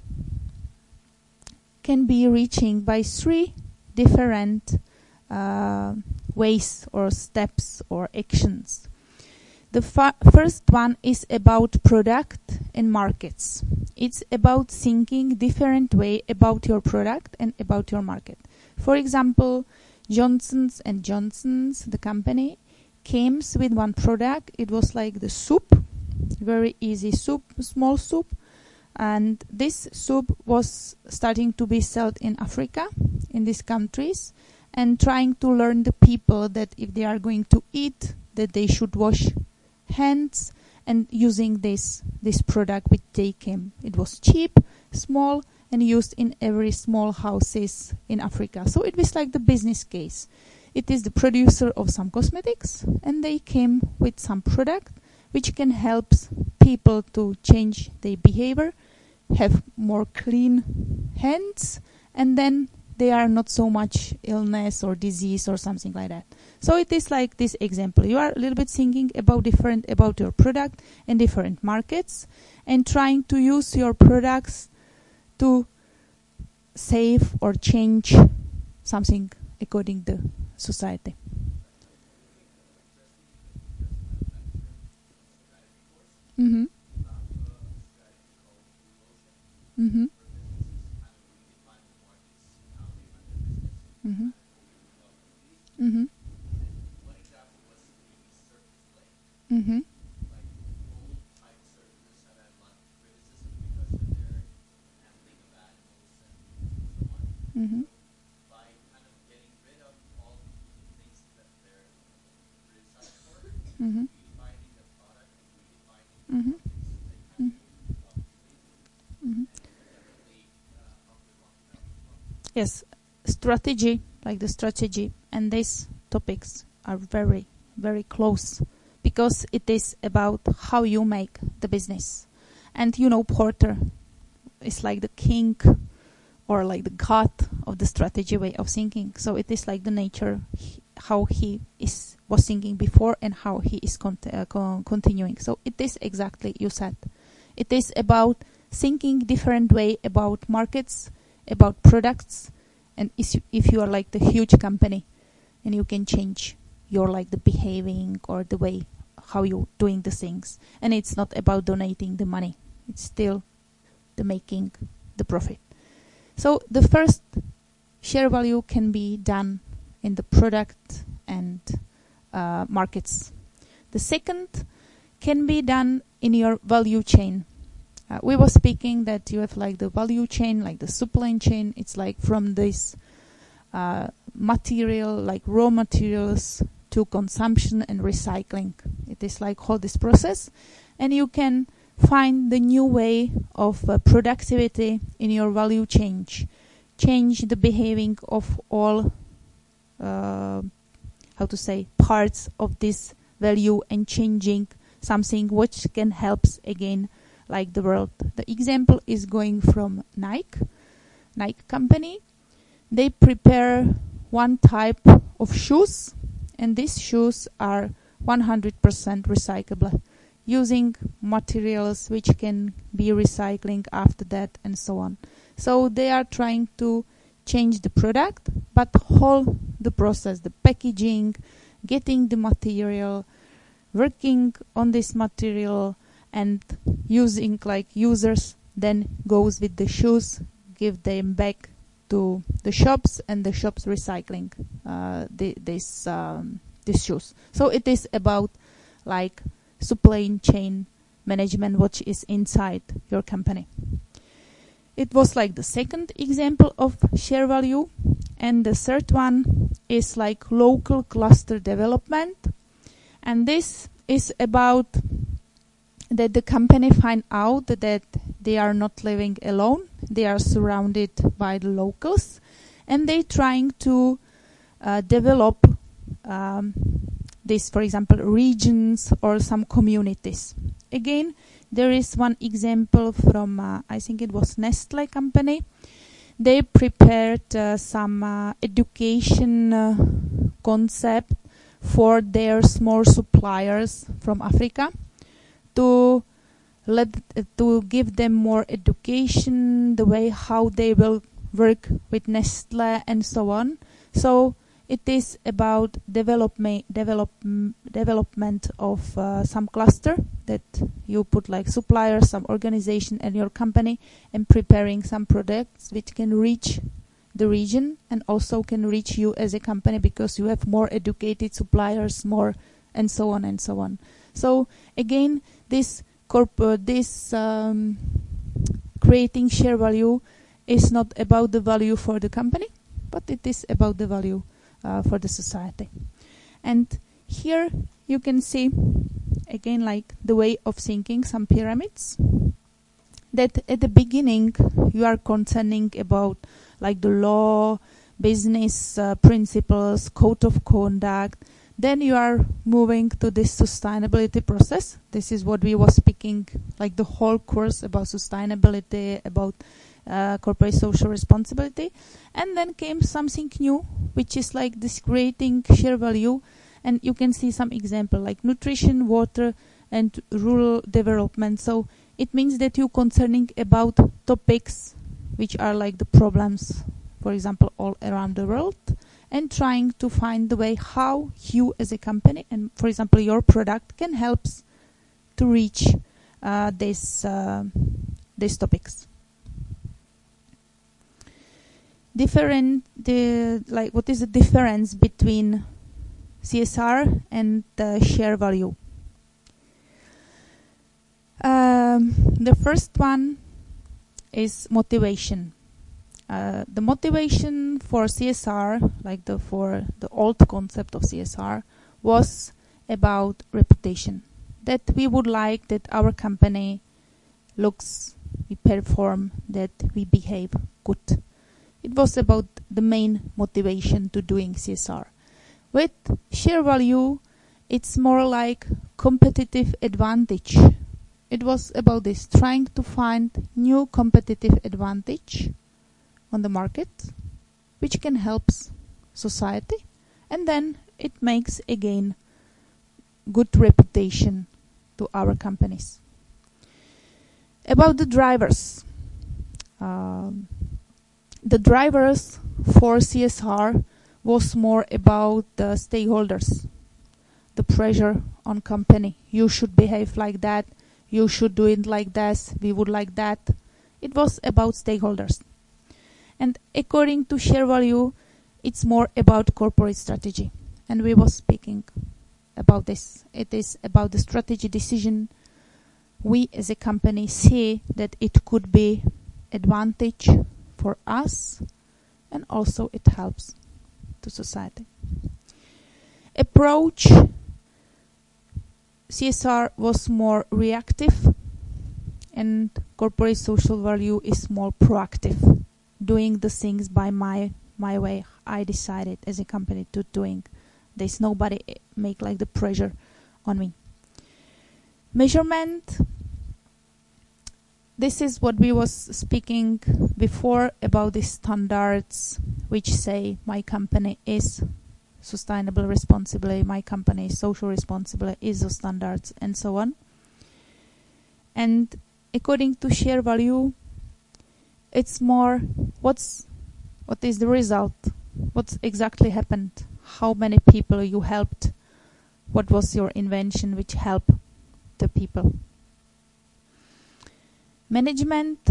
can be reaching by three different uh, ways or steps or actions. The fa- first one is about product and markets. It's about thinking different way about your product and about your market. For example, Johnson's and Johnson's, the company, came with one product. It was like the soup, very easy soup, small soup. And this soup was starting to be sold in Africa, in these countries, and trying to learn the people that if they are going to eat, that they should wash hands, and using this this product which they came. It was cheap, small, and used in every small houses in Africa. So it was like the business case. It is the producer of some cosmetics, and they came with some product which can help people to change their behavior, have more clean hands, and then they are not so much illness or disease or something like that. So it is like this example. You are a little bit thinking about different about your product in different markets and trying to use your products to save or change something according to society. Mm-hmm. Mm-hmm. Mm-hmm. Mm-hmm. Mm-hmm. Mm-hmm. Mm-hmm. Mm-hmm. Mm-hmm. Yes, strategy, like the strategy, and these topics are very, very close because it is about how you make the business. And you know, Porter is like the king or like the god of the strategy way of thinking. So it is like the nature, he, how he is was thinking before and how he is con- uh, con- continuing. So it is exactly you said. It is about thinking different way about markets, about products, and if you are like the huge company and you can change your like the behaving or the way how you doing the things, and it's not about donating the money, it's still the making the profit. So the first share value can be done in the product and uh, markets. The second can be done in your value chain. Uh, we were speaking that you have like the value chain, like the supply chain. It's like from this uh, material, like raw materials, to consumption and recycling. It is like whole this process, and you can find the new way of uh, productivity in your value chain. Change the behaving of all, uh, how to say, parts of this value, and changing something which can help again like the world. The example is going from Nike, Nike company. They prepare one type of shoes, and these shoes are one hundred percent recyclable, using materials which can be recycling after that, and so on. So they are trying to change the product, but whole the process, the packaging, getting the material, working on this material, and using like users then goes with the shoes, give them back to the shops, and the shops recycling uh, the, this um, these shoes. So it is about like supply chain management, which is inside your company. It was like the second example of share value, and the third one is like local cluster development, and this is about that the company find out that they are not living alone, they are surrounded by the locals, and they trying to uh, develop um, this, for example, regions or some communities. Again, there is one example from, uh, I think it was Nestle company. They prepared uh, some uh, education uh, concept for their small suppliers from Africa, to let uh, to give them more education, the way how they will work with Nestle and so on. So it is about development develop, development of uh, some cluster that you put like suppliers, some organization and your company, and preparing some products which can reach the region and also can reach you as a company, because you have more educated suppliers, more, and so on and so on. So again, this corp uh, this um, creating share value is not about the value for the company, but it is about the value uh, for the society. And here you can see again like the way of thinking, some pyramids, that at the beginning you are concerning about like the law, business uh, principles, code of conduct. Then you are moving to this sustainability process. This is what we were speaking, like the whole course about sustainability, about uh, corporate social responsibility. And then came something new, which is like this creating share value. And you can see some example like nutrition, water, and rural development. So it means that you concerning about topics which are like the problems, for example, all around the world, and trying to find the way how you as a company and, for example, your product can help to reach uh, this, uh, these topics. Different, the, like, what is the difference between C S R and uh, share value? Um, the first one is motivation. Uh, the motivation for C S R, like the for the old concept of C S R, was about reputation. That we would like that our company looks, we perform, that we behave good. It was about the main motivation to doing C S R. With share value, it's more like competitive advantage. It was about this, trying to find new competitive advantage on the market, which can help society, and then it makes again good reputation to our companies. About the drivers, um, the drivers for C S R was more about the stakeholders, the pressure on company. You should behave like that. You should do it like this. We would like that. It was about stakeholders. And according to share value, it's more about corporate strategy. And we were speaking about this. It is about the strategy decision. We as a company see that it could be advantage for us, and also it helps to society. approach, C S R was more reactive, and corporate social value is more proactive, doing the things by my my way. I decided as a company to doing this. Nobody make like the pressure on me. Measurement. This is what we was speaking before about the standards which say my company is sustainable, responsibly, my company is social responsible, I S O standards, and so on. And according to share value, it's more what's what is the result, what's exactly happened, how many people you helped, what was your invention which helped the people. Management.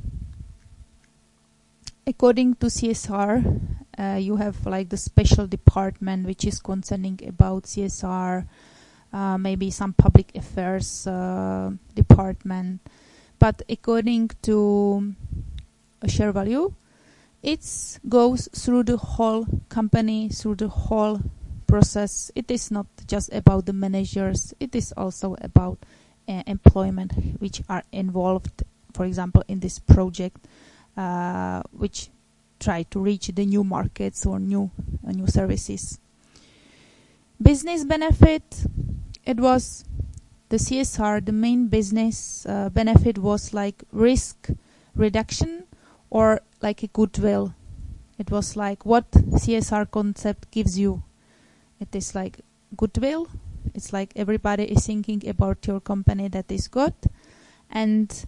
According to C S R, uh, you have like the special department which is concerning about C S R, uh, maybe some public affairs uh, department. But according to a share value, it goes through the whole company, through the whole process. It is not just about the managers, it is also about uh, employment which are involved, for example, in this project, uh, which try to reach the new markets or new uh, new services. Business benefit, it was the C S R, the main business uh, benefit was like risk reduction or like a goodwill. It was like what C S R concept gives you. It is like goodwill. It's like everybody is thinking about your company that is good, and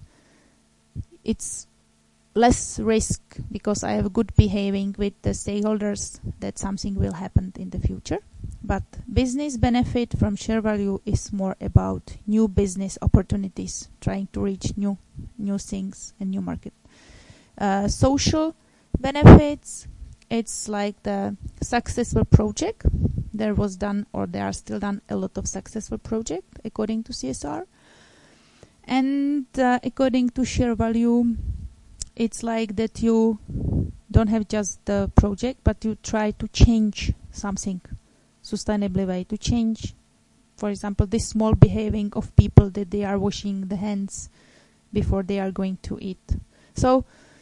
it's less risk because I have good behaving with the stakeholders that something will happen in the future. But business benefit from share value is more about new business opportunities, trying to reach new new things and new market. Uh, social benefits, it's like the successful project. There was done, or there are still done, a lot of successful project according to C S R. And uh, according to share value, it's like that you don't have just the project, but you try to change something sustainably way, to change, for example, this small behaving of people that they are washing the hands before they are going to eat. So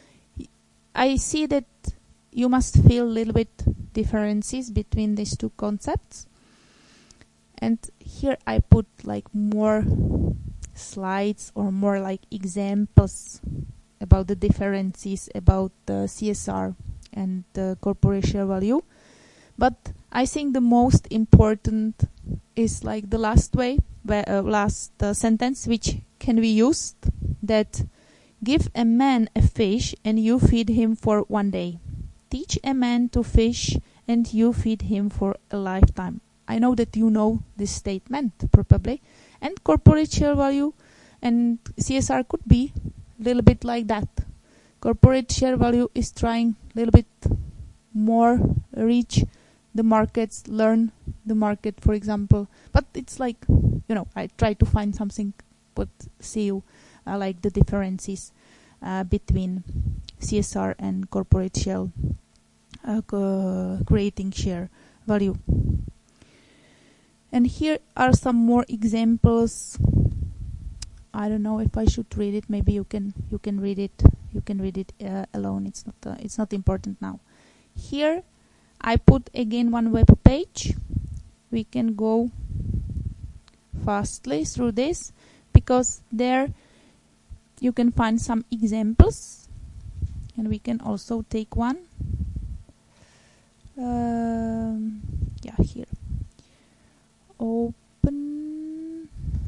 I see that you must feel a little bit differences between these two concepts. And here I put like more slides or more like examples about the differences about the C S R and the corporate share value. But I think the most important is like the last way, where, uh, last uh, sentence which can be used, that give a man a fish and you feed him for one day. Teach a man to fish and you feed him for a lifetime. I know that you know this statement probably, and corporate share value and C S R could be a little bit like that. Corporate share value is trying a little bit more reach the markets, learn the market, for example. But it's like, you know, I try to find something but see you uh, like the differences uh, between C S R and corporate share uh, co creating share value. And here are some more examples. I don't know if I should read it. Maybe you can you can read it. You can read it uh, alone. It's not uh, it's not important now. Here I put again one web page. We can go fastly through this because there you can find some examples, and we can also take one. Um, yeah, here. Open.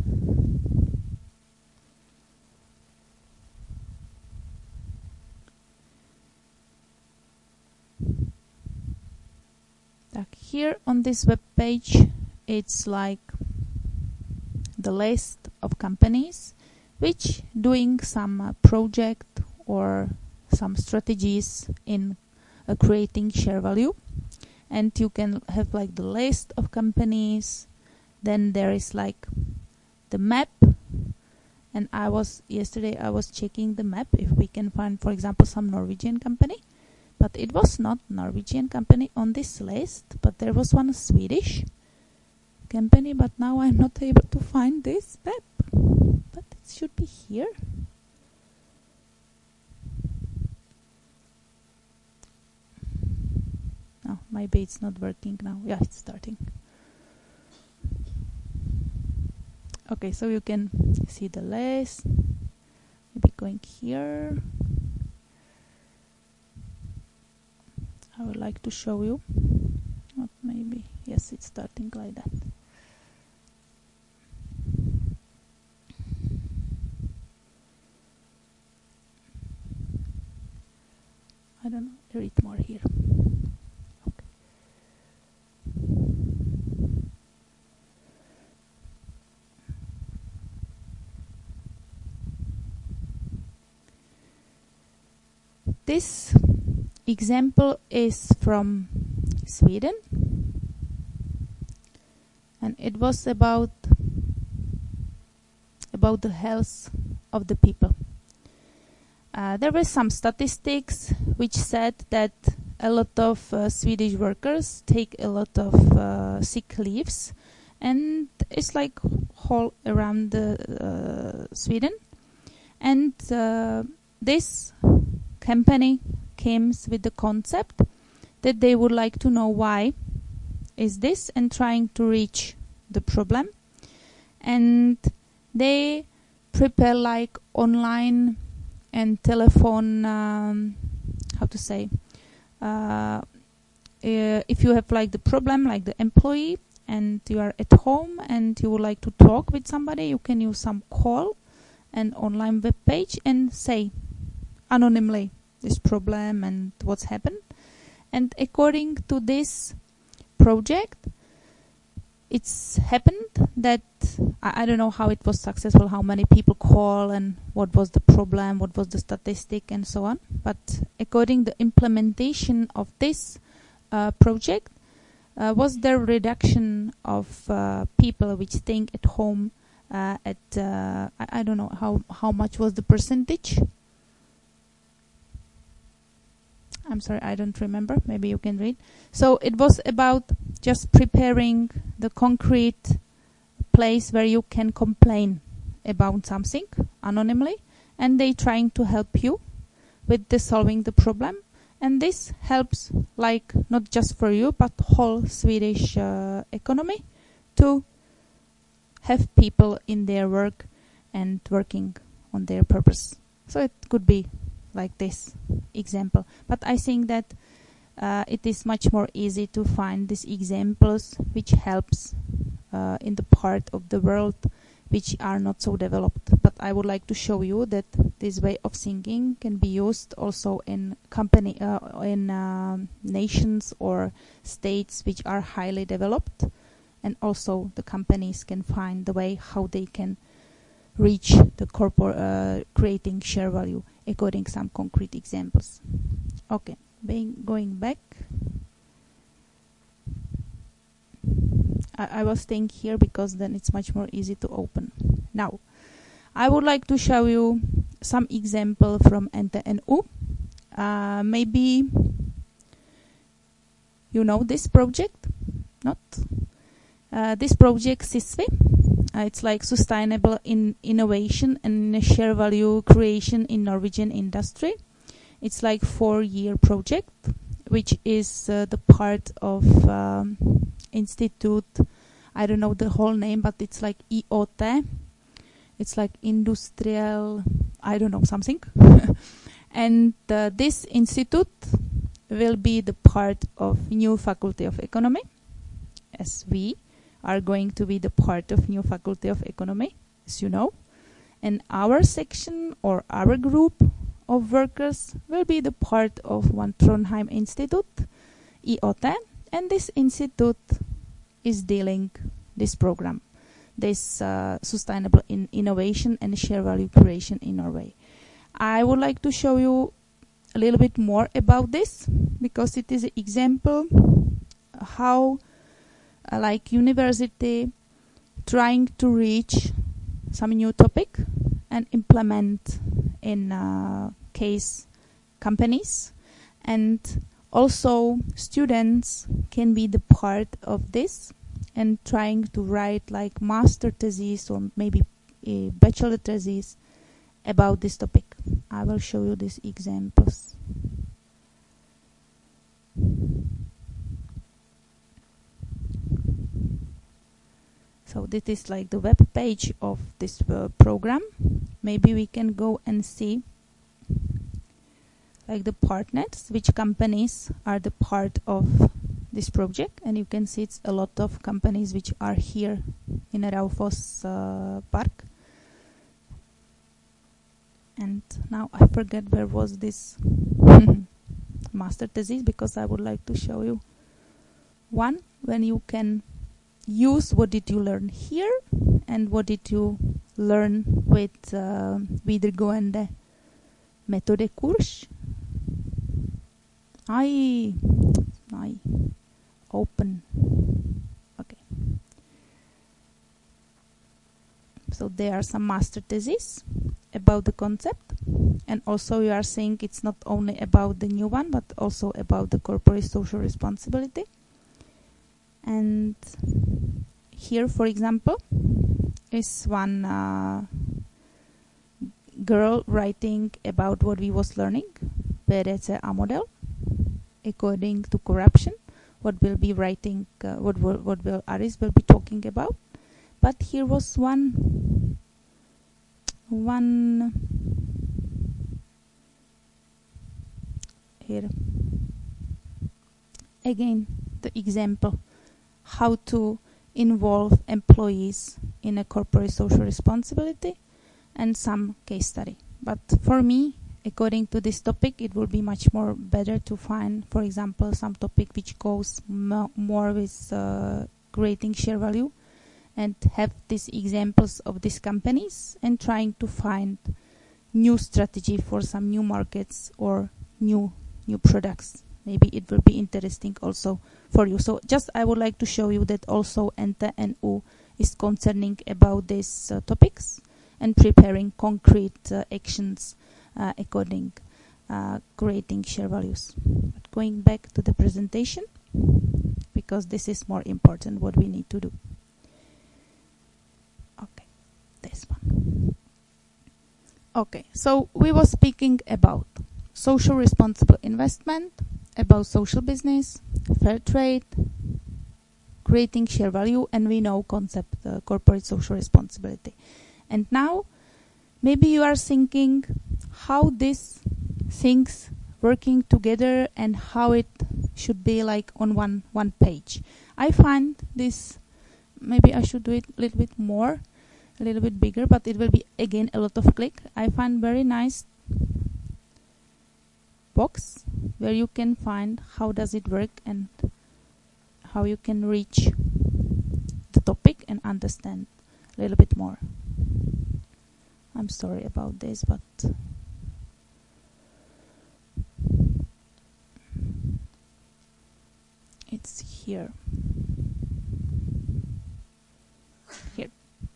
Like here on this web page, it's like the list of companies which doing some uh, project or some strategies in uh, creating share value, and you can have like the list of companies. Then there is like the map, and I was yesterday I was checking the map if we can find, for example, some Norwegian company, but it was not Norwegian company on this list, but there was one Swedish, company, but now I'm not able to find this web. But it should be here. Oh, maybe it's not working now. Yeah, it's starting. Okay, so you can see the list. Maybe going here. I would like to show you. Not maybe. Yes, it's starting like that. I don't know. Read more here. Okay. This example is from Sweden, and it was about about the health of the people. Uh, there were some statistics which said that a lot of uh, Swedish workers take a lot of uh, sick leaves, and it's like all around the, uh, Sweden. And uh, this company came with the concept that they would like to know why is this and trying to reach the problem. And they prepare like online and telephone, um, how to say, uh, uh, if you have like the problem, like the employee, and you are at home and you would like to talk with somebody, you can use some call and online web page and say anonymely this problem and what's happened. And according to this project, it's happened that I, I don't know how it was successful, how many people call and what was the problem, what was the statistic and so on. But according to the implementation of this uh, project, uh, was there reduction of uh, people which staying at home uh, at uh, I, I don't know how how much was the percentage. I'm sorry, I don't remember. Maybe you can read. So it was about just preparing the concrete place where you can complain about something anonymously, and they trying to help you with the solving the problem. And this helps, like not just for you, but whole Swedish uh, economy to have people in their work and working on their purpose. So it could be like this example, but I think that uh, it is much more easy to find these examples which helps uh, in the part of the world which are not so developed. But I would like to show you that this way of thinking can be used also in company uh, in uh, nations or states which are highly developed, and also the companies can find the way how they can reach the corporate uh, creating share value according some concrete examples. Okay, being going back, I, I was staying here because then it's much more easy to open. Now, I would like to show you some example from N T N U. Uh, maybe you know this project, not? Uh, this project SISVI. Uh, it's like sustainable in innovation and share value creation in Norwegian industry. It's like four-year project, which is uh, the part of um, institute. I don't know the whole name, but it's like I O T. It's like industrial. I don't know something. And uh, this institute will be the part of new Faculty of Economy, as we are going to be the part of new Faculty of Economy, as you know. And our section or our group of workers will be the part of one Trondheim Institute, I O T, and this institute is dealing this program, this uh, sustainable in innovation and share value creation in Norway. I would like to show you a little bit more about this because it is an example how Uh, like university trying to reach some new topic and implement in uh, case companies, and also students can be the part of this and trying to write like master thesis or maybe a bachelor thesis about this topic. I will show you these examples. So this is like the web page of this uh, program. Maybe we can go and see like the partners, which companies are the part of this project, and you can see it's a lot of companies which are here in Raufoss uh, Park. And now I forget where was this master thesis, because I would like to show you one when you can use what did you learn here and what did you learn with uh, videregående metodekurs. I I open. Okay. So there are some master theses about the concept, and also you are seeing it's not only about the new one but also about the corporate social responsibility. And here, for example, is one uh, girl writing about what we was learning, P D C A model, according to corruption. What will be writing? Uh, what will, what will Aris will be talking about? But here was one one here again the example how to involve employees in a corporate social responsibility and some case study. But for me, according to this topic, it will be much more better to find, for example, some topic which goes mo more with uh, creating share value, and have these examples of these companies and trying to find new strategy for some new markets or new new products. Maybe it will be interesting also for you. So just I would like to show you that also N T N U is concerning about these uh, topics and preparing concrete uh, actions uh, according uh, creating share values. But going back to the presentation, because this is more important what we need to do. Okay, this one. Okay, so we were speaking about social responsible investment, about social business, fair trade, creating share value, and we know concept uh, corporate social responsibility. And now maybe you are thinking how these things working together and how it should be like on one one page. I find this, maybe I should do it a little bit more, a little bit bigger, but it will be again a lot of click. I find very nice box where you can find how does it work and how you can reach the topic and understand a little bit more. I'm sorry about this, but it's here. Here.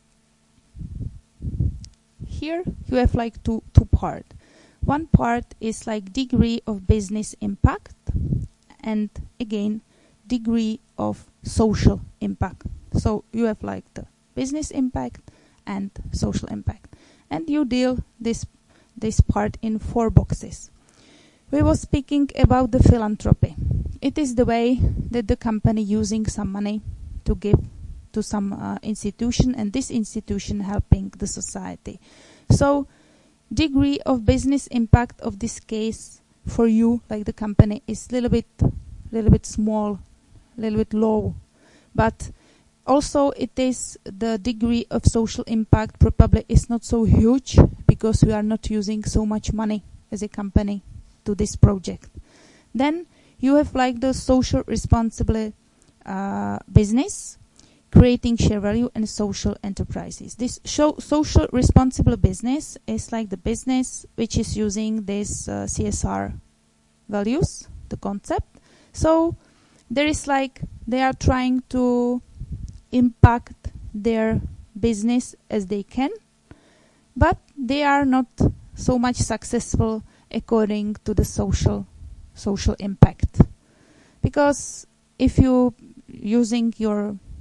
Here you have like two two part. One part is like degree of business impact, and again degree of social impact. So you have like the business impact and social impact, and you deal this this part in four boxes. We were speaking about the philanthropy. It is the way that the company using some money to give to some uh, institution, and this institution helping the society. So degree of business impact of this case for you, like the company, is a little bit, little bit small, a little bit low, but also it is the degree of social impact probably is not so huge because we are not using so much money as a company to this project. Then you have like the social responsible uh, business, creating share value, and social enterprises. This show social responsible business is like the business which is using this uh, C S R values, the concept. So there is like they are trying to impact their business as they can, but they are not so much successful according to the social social impact. Because if you using your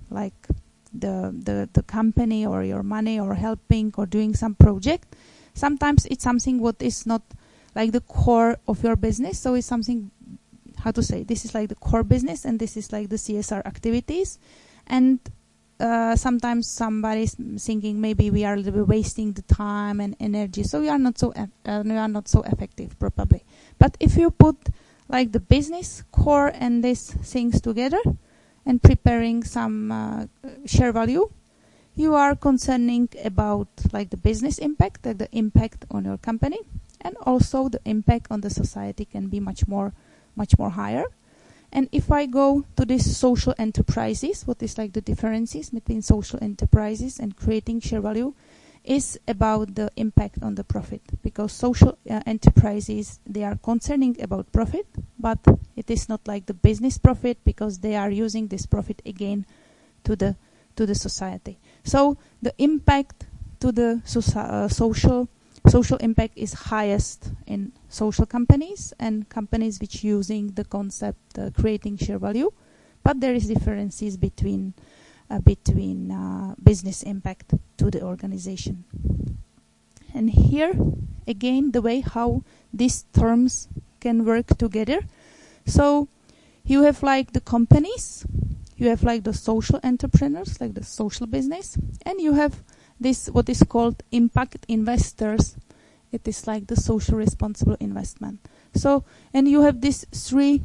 like the, the the company or your money or helping or doing some project. Sometimes it's something what is not like the core of your business, so it's something, how to say, this is like the core business and this is like the C S R activities. And uh, sometimes somebody's thinking maybe we are a little bit wasting the time and energy, so we are not so eff- uh, we are not so effective probably. But if you put like the business core and these things together and preparing some uh, share value, you are concerning about like the business impact, like the impact on your company, and also the impact on the society can be much more much more higher. And if I go to these social enterprises, what is like the differences between social enterprises and creating share value is about the impact on the profit, because social uh, enterprises, they are concerning about profit, but it is not like the business profit, because they are using this profit again to the to the society. So the impact to the soci- uh, social social impact is highest in social companies and companies which using the concept uh, creating share value, but there is differences between uh, between uh, business impact to the organization. And here again the way how these terms can work together. So you have like the companies, you have like the social entrepreneurs, like the social business, and you have this what is called impact investors. It is like the social responsible investment. So, and you have these three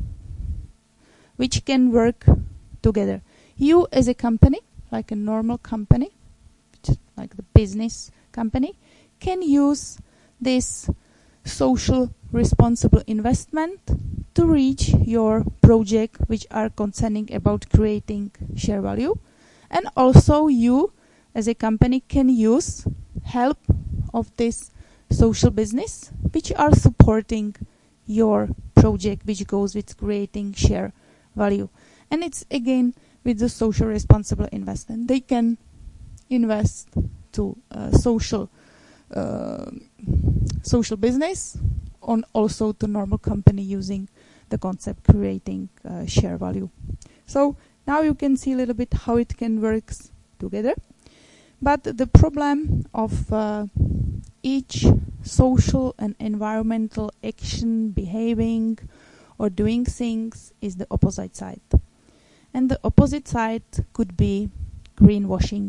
which can work together. You as a company, like a normal company, like the business company, can use this social responsible investment to reach your project which are concerning about creating share value. And also you as a company can use help of this social business which are supporting your project which goes with creating share value. And it's again with the social responsible investment. They can invest to uh, social uh, social business on also to normal company using the concept creating uh, share value. So now you can see a little bit how it can work together. But the problem of uh, each social and environmental action, behaving or doing things is the opposite side. And the opposite side could be greenwashing.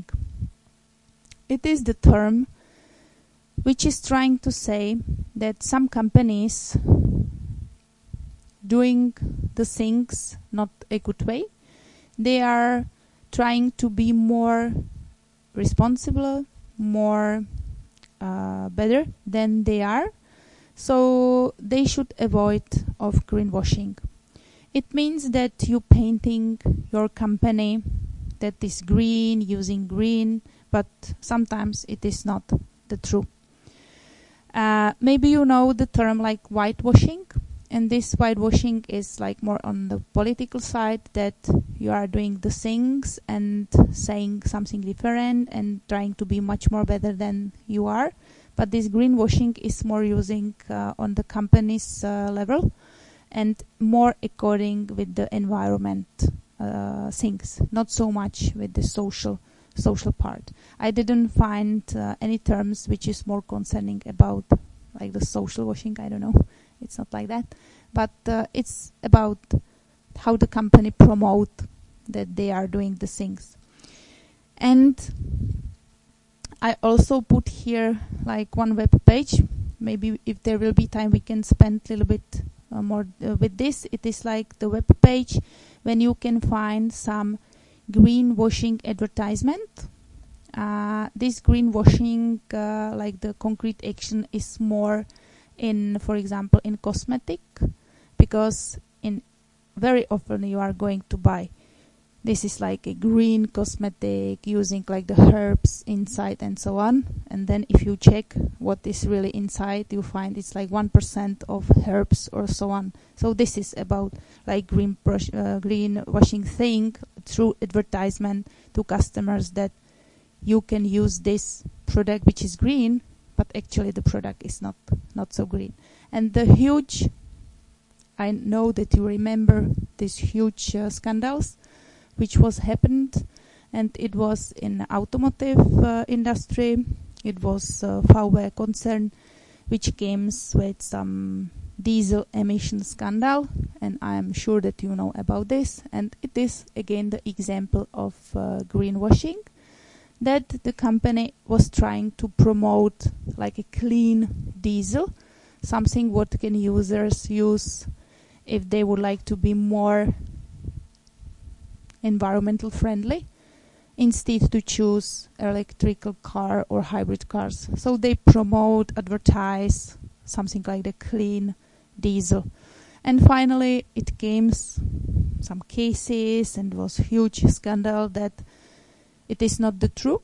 It is the term which is trying to say that some companies doing the things not a good way. They are trying to be more responsible, more uh, better than they are. So they should avoid of greenwashing. It means that you painting your company that is green, using green, but sometimes it is not the true. Uh, maybe you know the term like whitewashing, and this whitewashing is like more on the political side, that you are doing the things and saying something different and trying to be much more better than you are. But this greenwashing is more using uh, on the company's uh, level and more according with the environment uh, things, not so much with the social social part. I didn't find uh, any terms which is more concerning about like the social washing. I don't know. It's not like that. But uh, it's about how the company promote that they are doing the things. And I also put here like one web page. Maybe if there will be time we can spend a little bit uh, more uh, with this. It is like the web page when you can find some greenwashing advertisement. Uh, this greenwashing, uh, like the concrete action, is more in, for example, in cosmetic, because in very often you are going to buy. This is like a green cosmetic using like the herbs inside and so on. And then if you check what is really inside, you find it's like one percent of herbs or so on. So this is about like green brush, uh, green washing thing through advertisement to customers that you can use this product which is green, but actually the product is not, not so green. And the huge, I know that you remember these huge uh, scandals which was happened, and it was in automotive uh, industry. It was uh, V W concern, which came with some diesel emission scandal, and I am sure that you know about this. And it is again the example of uh, greenwashing, that the company was trying to promote like a clean diesel, something what can users use if they would like to be more environmental friendly, instead to choose electrical car or hybrid cars. So they promote, advertise something like the clean diesel. And finally it came some cases and was huge scandal that it is not the true.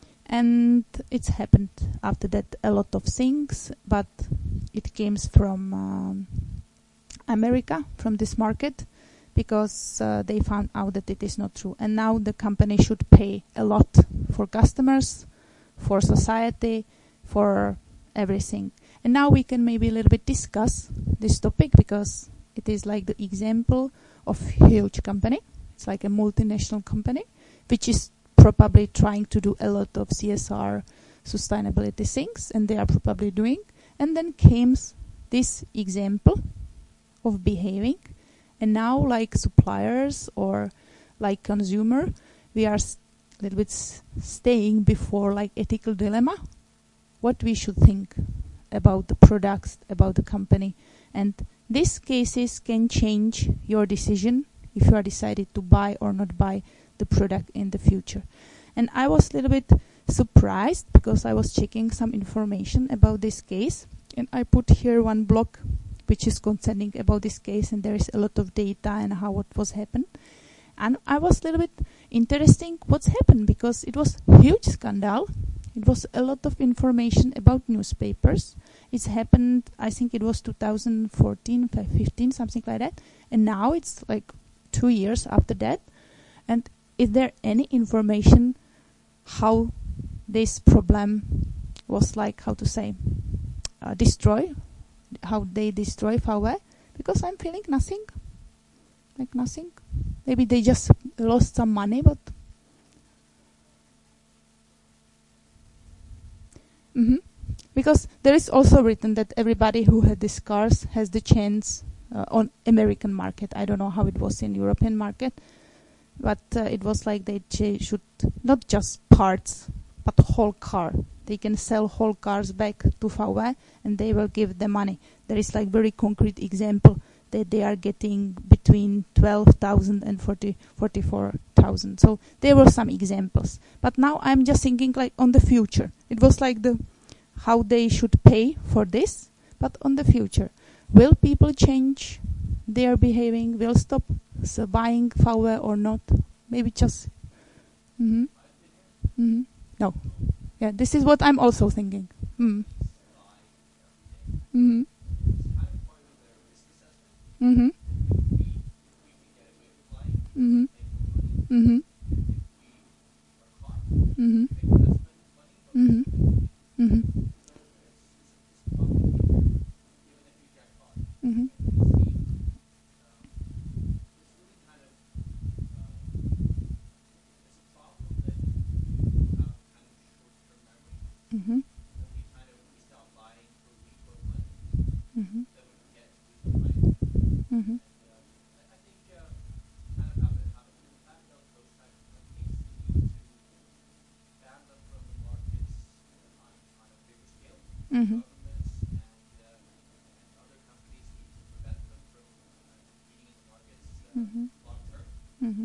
And it's happened after that a lot of things, but it came from um, America, from this market, because uh, they found out that it is not true. And now the company should pay a lot for customers, for society, for everything. And now we can maybe a little bit discuss this topic, because it is like the example of huge company. It's like a multinational company, which is probably trying to do a lot of C S R sustainability things, and they are probably doing. And then came this example of behaving. And now, like suppliers or like consumer, we are a little bit s staying before like ethical dilemma. What we should think about the products, about the company. And these cases can change your decision if you are decided to buy or not buy the product in the future. And I was a little bit surprised, because I was checking some information about this case. And I put here one blog which is concerning about this case, and there is a lot of data and how what was happened. And I was a little bit interesting what's happened, because it was huge scandal. It was a lot of information about newspapers. It's happened, I think it was two thousand fourteen, fifteen, something like that. And now it's like two years after that. And is there any information how this problem was like, how to say, uh, destroy? How they destroy V W? Because I'm feeling nothing, like nothing. Maybe they just lost some money, but mm-hmm. Because there is also written that everybody who had these cars has the chance uh, on American market. I don't know how it was in European market, but uh, it was like they ch should not just parts, but whole car. They can sell whole cars back to V W, and they will give the money. There is like very concrete example that they are getting between twelve thousand and forty, forty-four thousand. So there were some examples. But now I'm just thinking like on the future. It was like the how they should pay for this, but on the future. Will people change their behaving? Will stop so buying V W or not? Maybe just... Mm-hmm. Mm-hmm. No. Yeah, this is what I'm also thinking. Mm. Mm-hmm. Mm-hmm. Mm-hmm. Mm-hmm. Mm-hmm. Mm-hmm. Mm-hmm. Mm-hmm. Mm-hmm. Mm-hmm. Mm-hmm. Mm-hmm. Mm-hmm. Mm-hmm.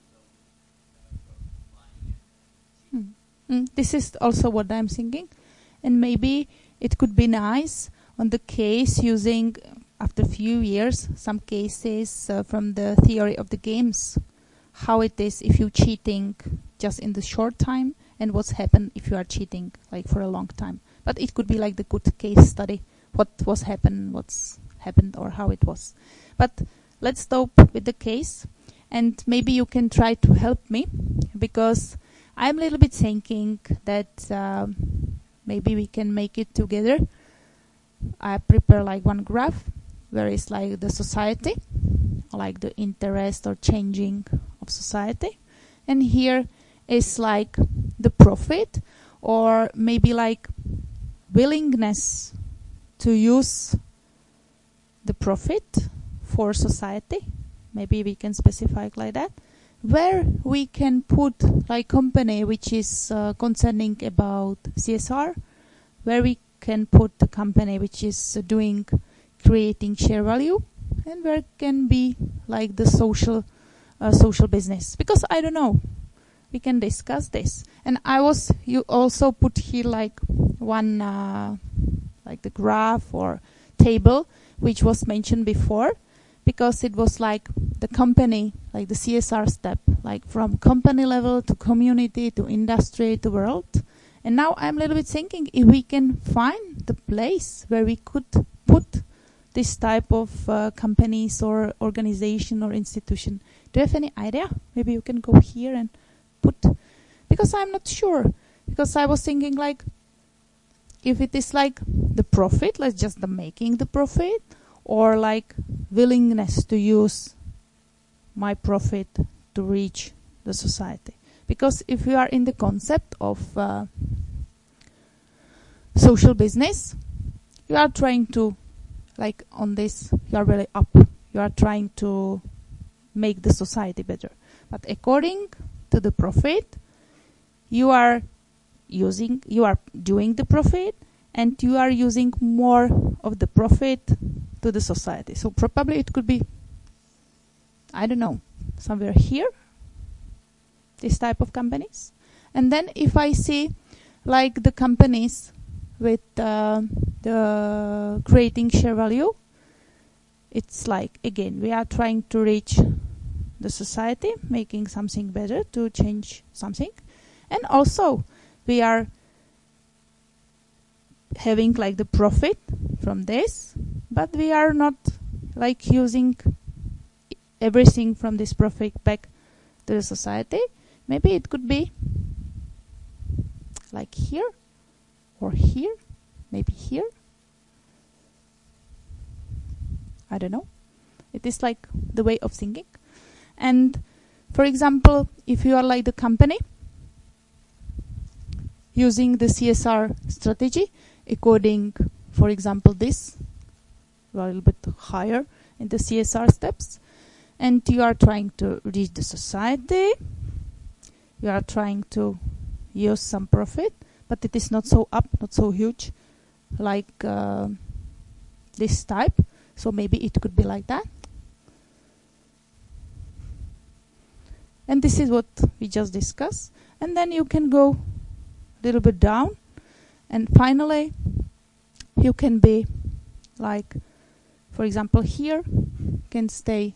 Mm. Mm. This is also what I'm thinking, and maybe it could be nice on the case using after a few years some cases uh, from the theory of the games, how it is if you cheating just in the short time and what's happened if you are cheating like for a long time. But it could be like the good case study, what was happened, what's happened, or how it was. But let's stop with the case, and maybe you can try to help me, because I'm a little bit thinking that um, maybe we can make it together. I prepare like one graph where it's like the society, like the interest or changing of society. And here is like the profit, or maybe like willingness to use the profit for society. Maybe we can specify it like that. Where we can put like company which is uh, concerning about C S R, where we can put the company which is uh, doing creating share value, and where can be like the social uh, social business. Because I don't know, we can discuss this. And I was you also put here like one uh, like the graph or table which was mentioned before, because it was like the company, like the C S R step, like from company level to community to industry to world. And now I'm a little bit thinking if we can find the place where we could put this type of uh, companies or organization or institution. Do you have any idea? Maybe you can go here and put, because I'm not sure. Because I was thinking like, if it is like the profit, like just the making the profit, or like willingness to use my profit to reach the society. Because if you are in the concept of uh, social business, you are trying to, like on this, you are really up. You are trying to make the society better. But according to the profit, you are using, you are doing the profit, and you are using more of the profit to the society. So probably it could be, I don't know, somewhere here, this type of companies. And then if I see like the companies with uh, the creating share value, it's like, again, we are trying to reach the society, making something better, to change something. And also we are having like the profit from this, but we are not like using everything from this profit back to the society. Maybe it could be like here or here, maybe here. I don't know. It is like the way of thinking. And for example, if you are like the company using the C S R strategy according, for example, this, a little bit higher in the C S R steps, and you are trying to reach the society, you are trying to use some profit, but it is not so up, not so huge like uh, this type. So maybe it could be like that. And this is what we just discussed. And then you can go a little bit down, and finally you can be like, for example, here can stay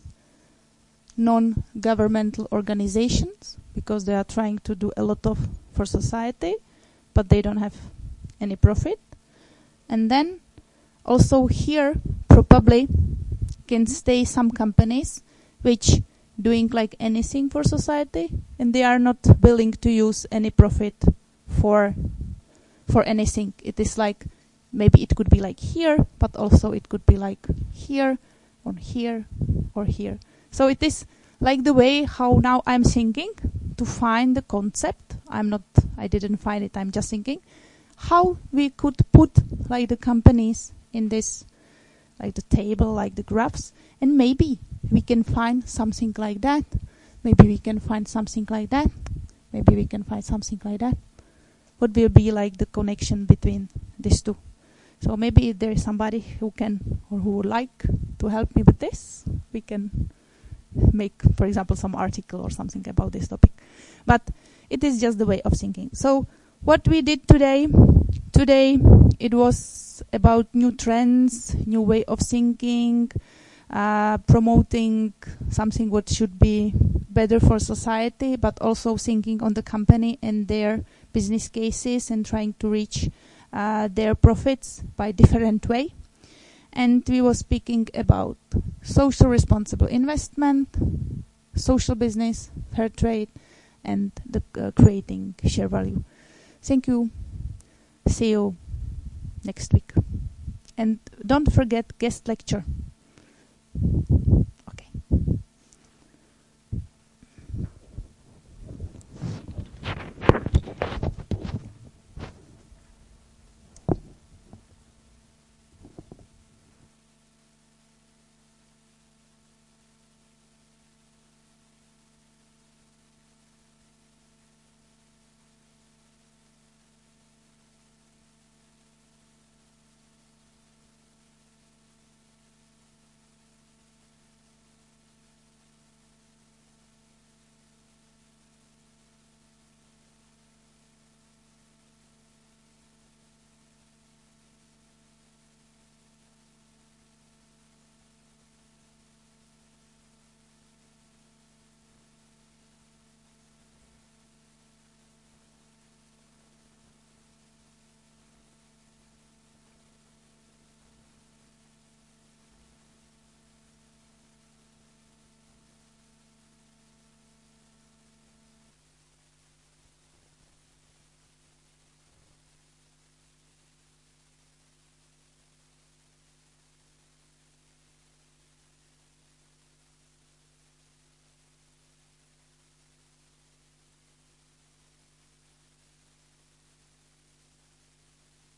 non-governmental organizations, because they are trying to do a lot of for society, but they don't have any profit. And then also here probably can stay some companies which doing like anything for society, and they are not willing to use any profit for for anything. It is like, maybe it could be like here, but also it could be like here, or here, or here. So it is like the way how now I'm thinking to find the concept. I'm not, I didn't find it, I'm just thinking how we could put like the companies in this, like the table, like the graphs, and maybe we can find something like that. Maybe we can find something like that. Maybe we can find something like that. What will be like the connection between these two? So maybe if there is somebody who can, or who would like to help me with this, we can make, for example, some article or something about this topic. But it is just the way of thinking. So what we did today, today it was about new trends, new way of thinking, uh, promoting something what should be better for society, but also thinking on the company and their business cases and trying to reach uh, their profits by different way. And we were speaking about social responsible investment, social business, fair trade, and the uh, creating share value. Thank you. See you next week. And don't forget guest lecture.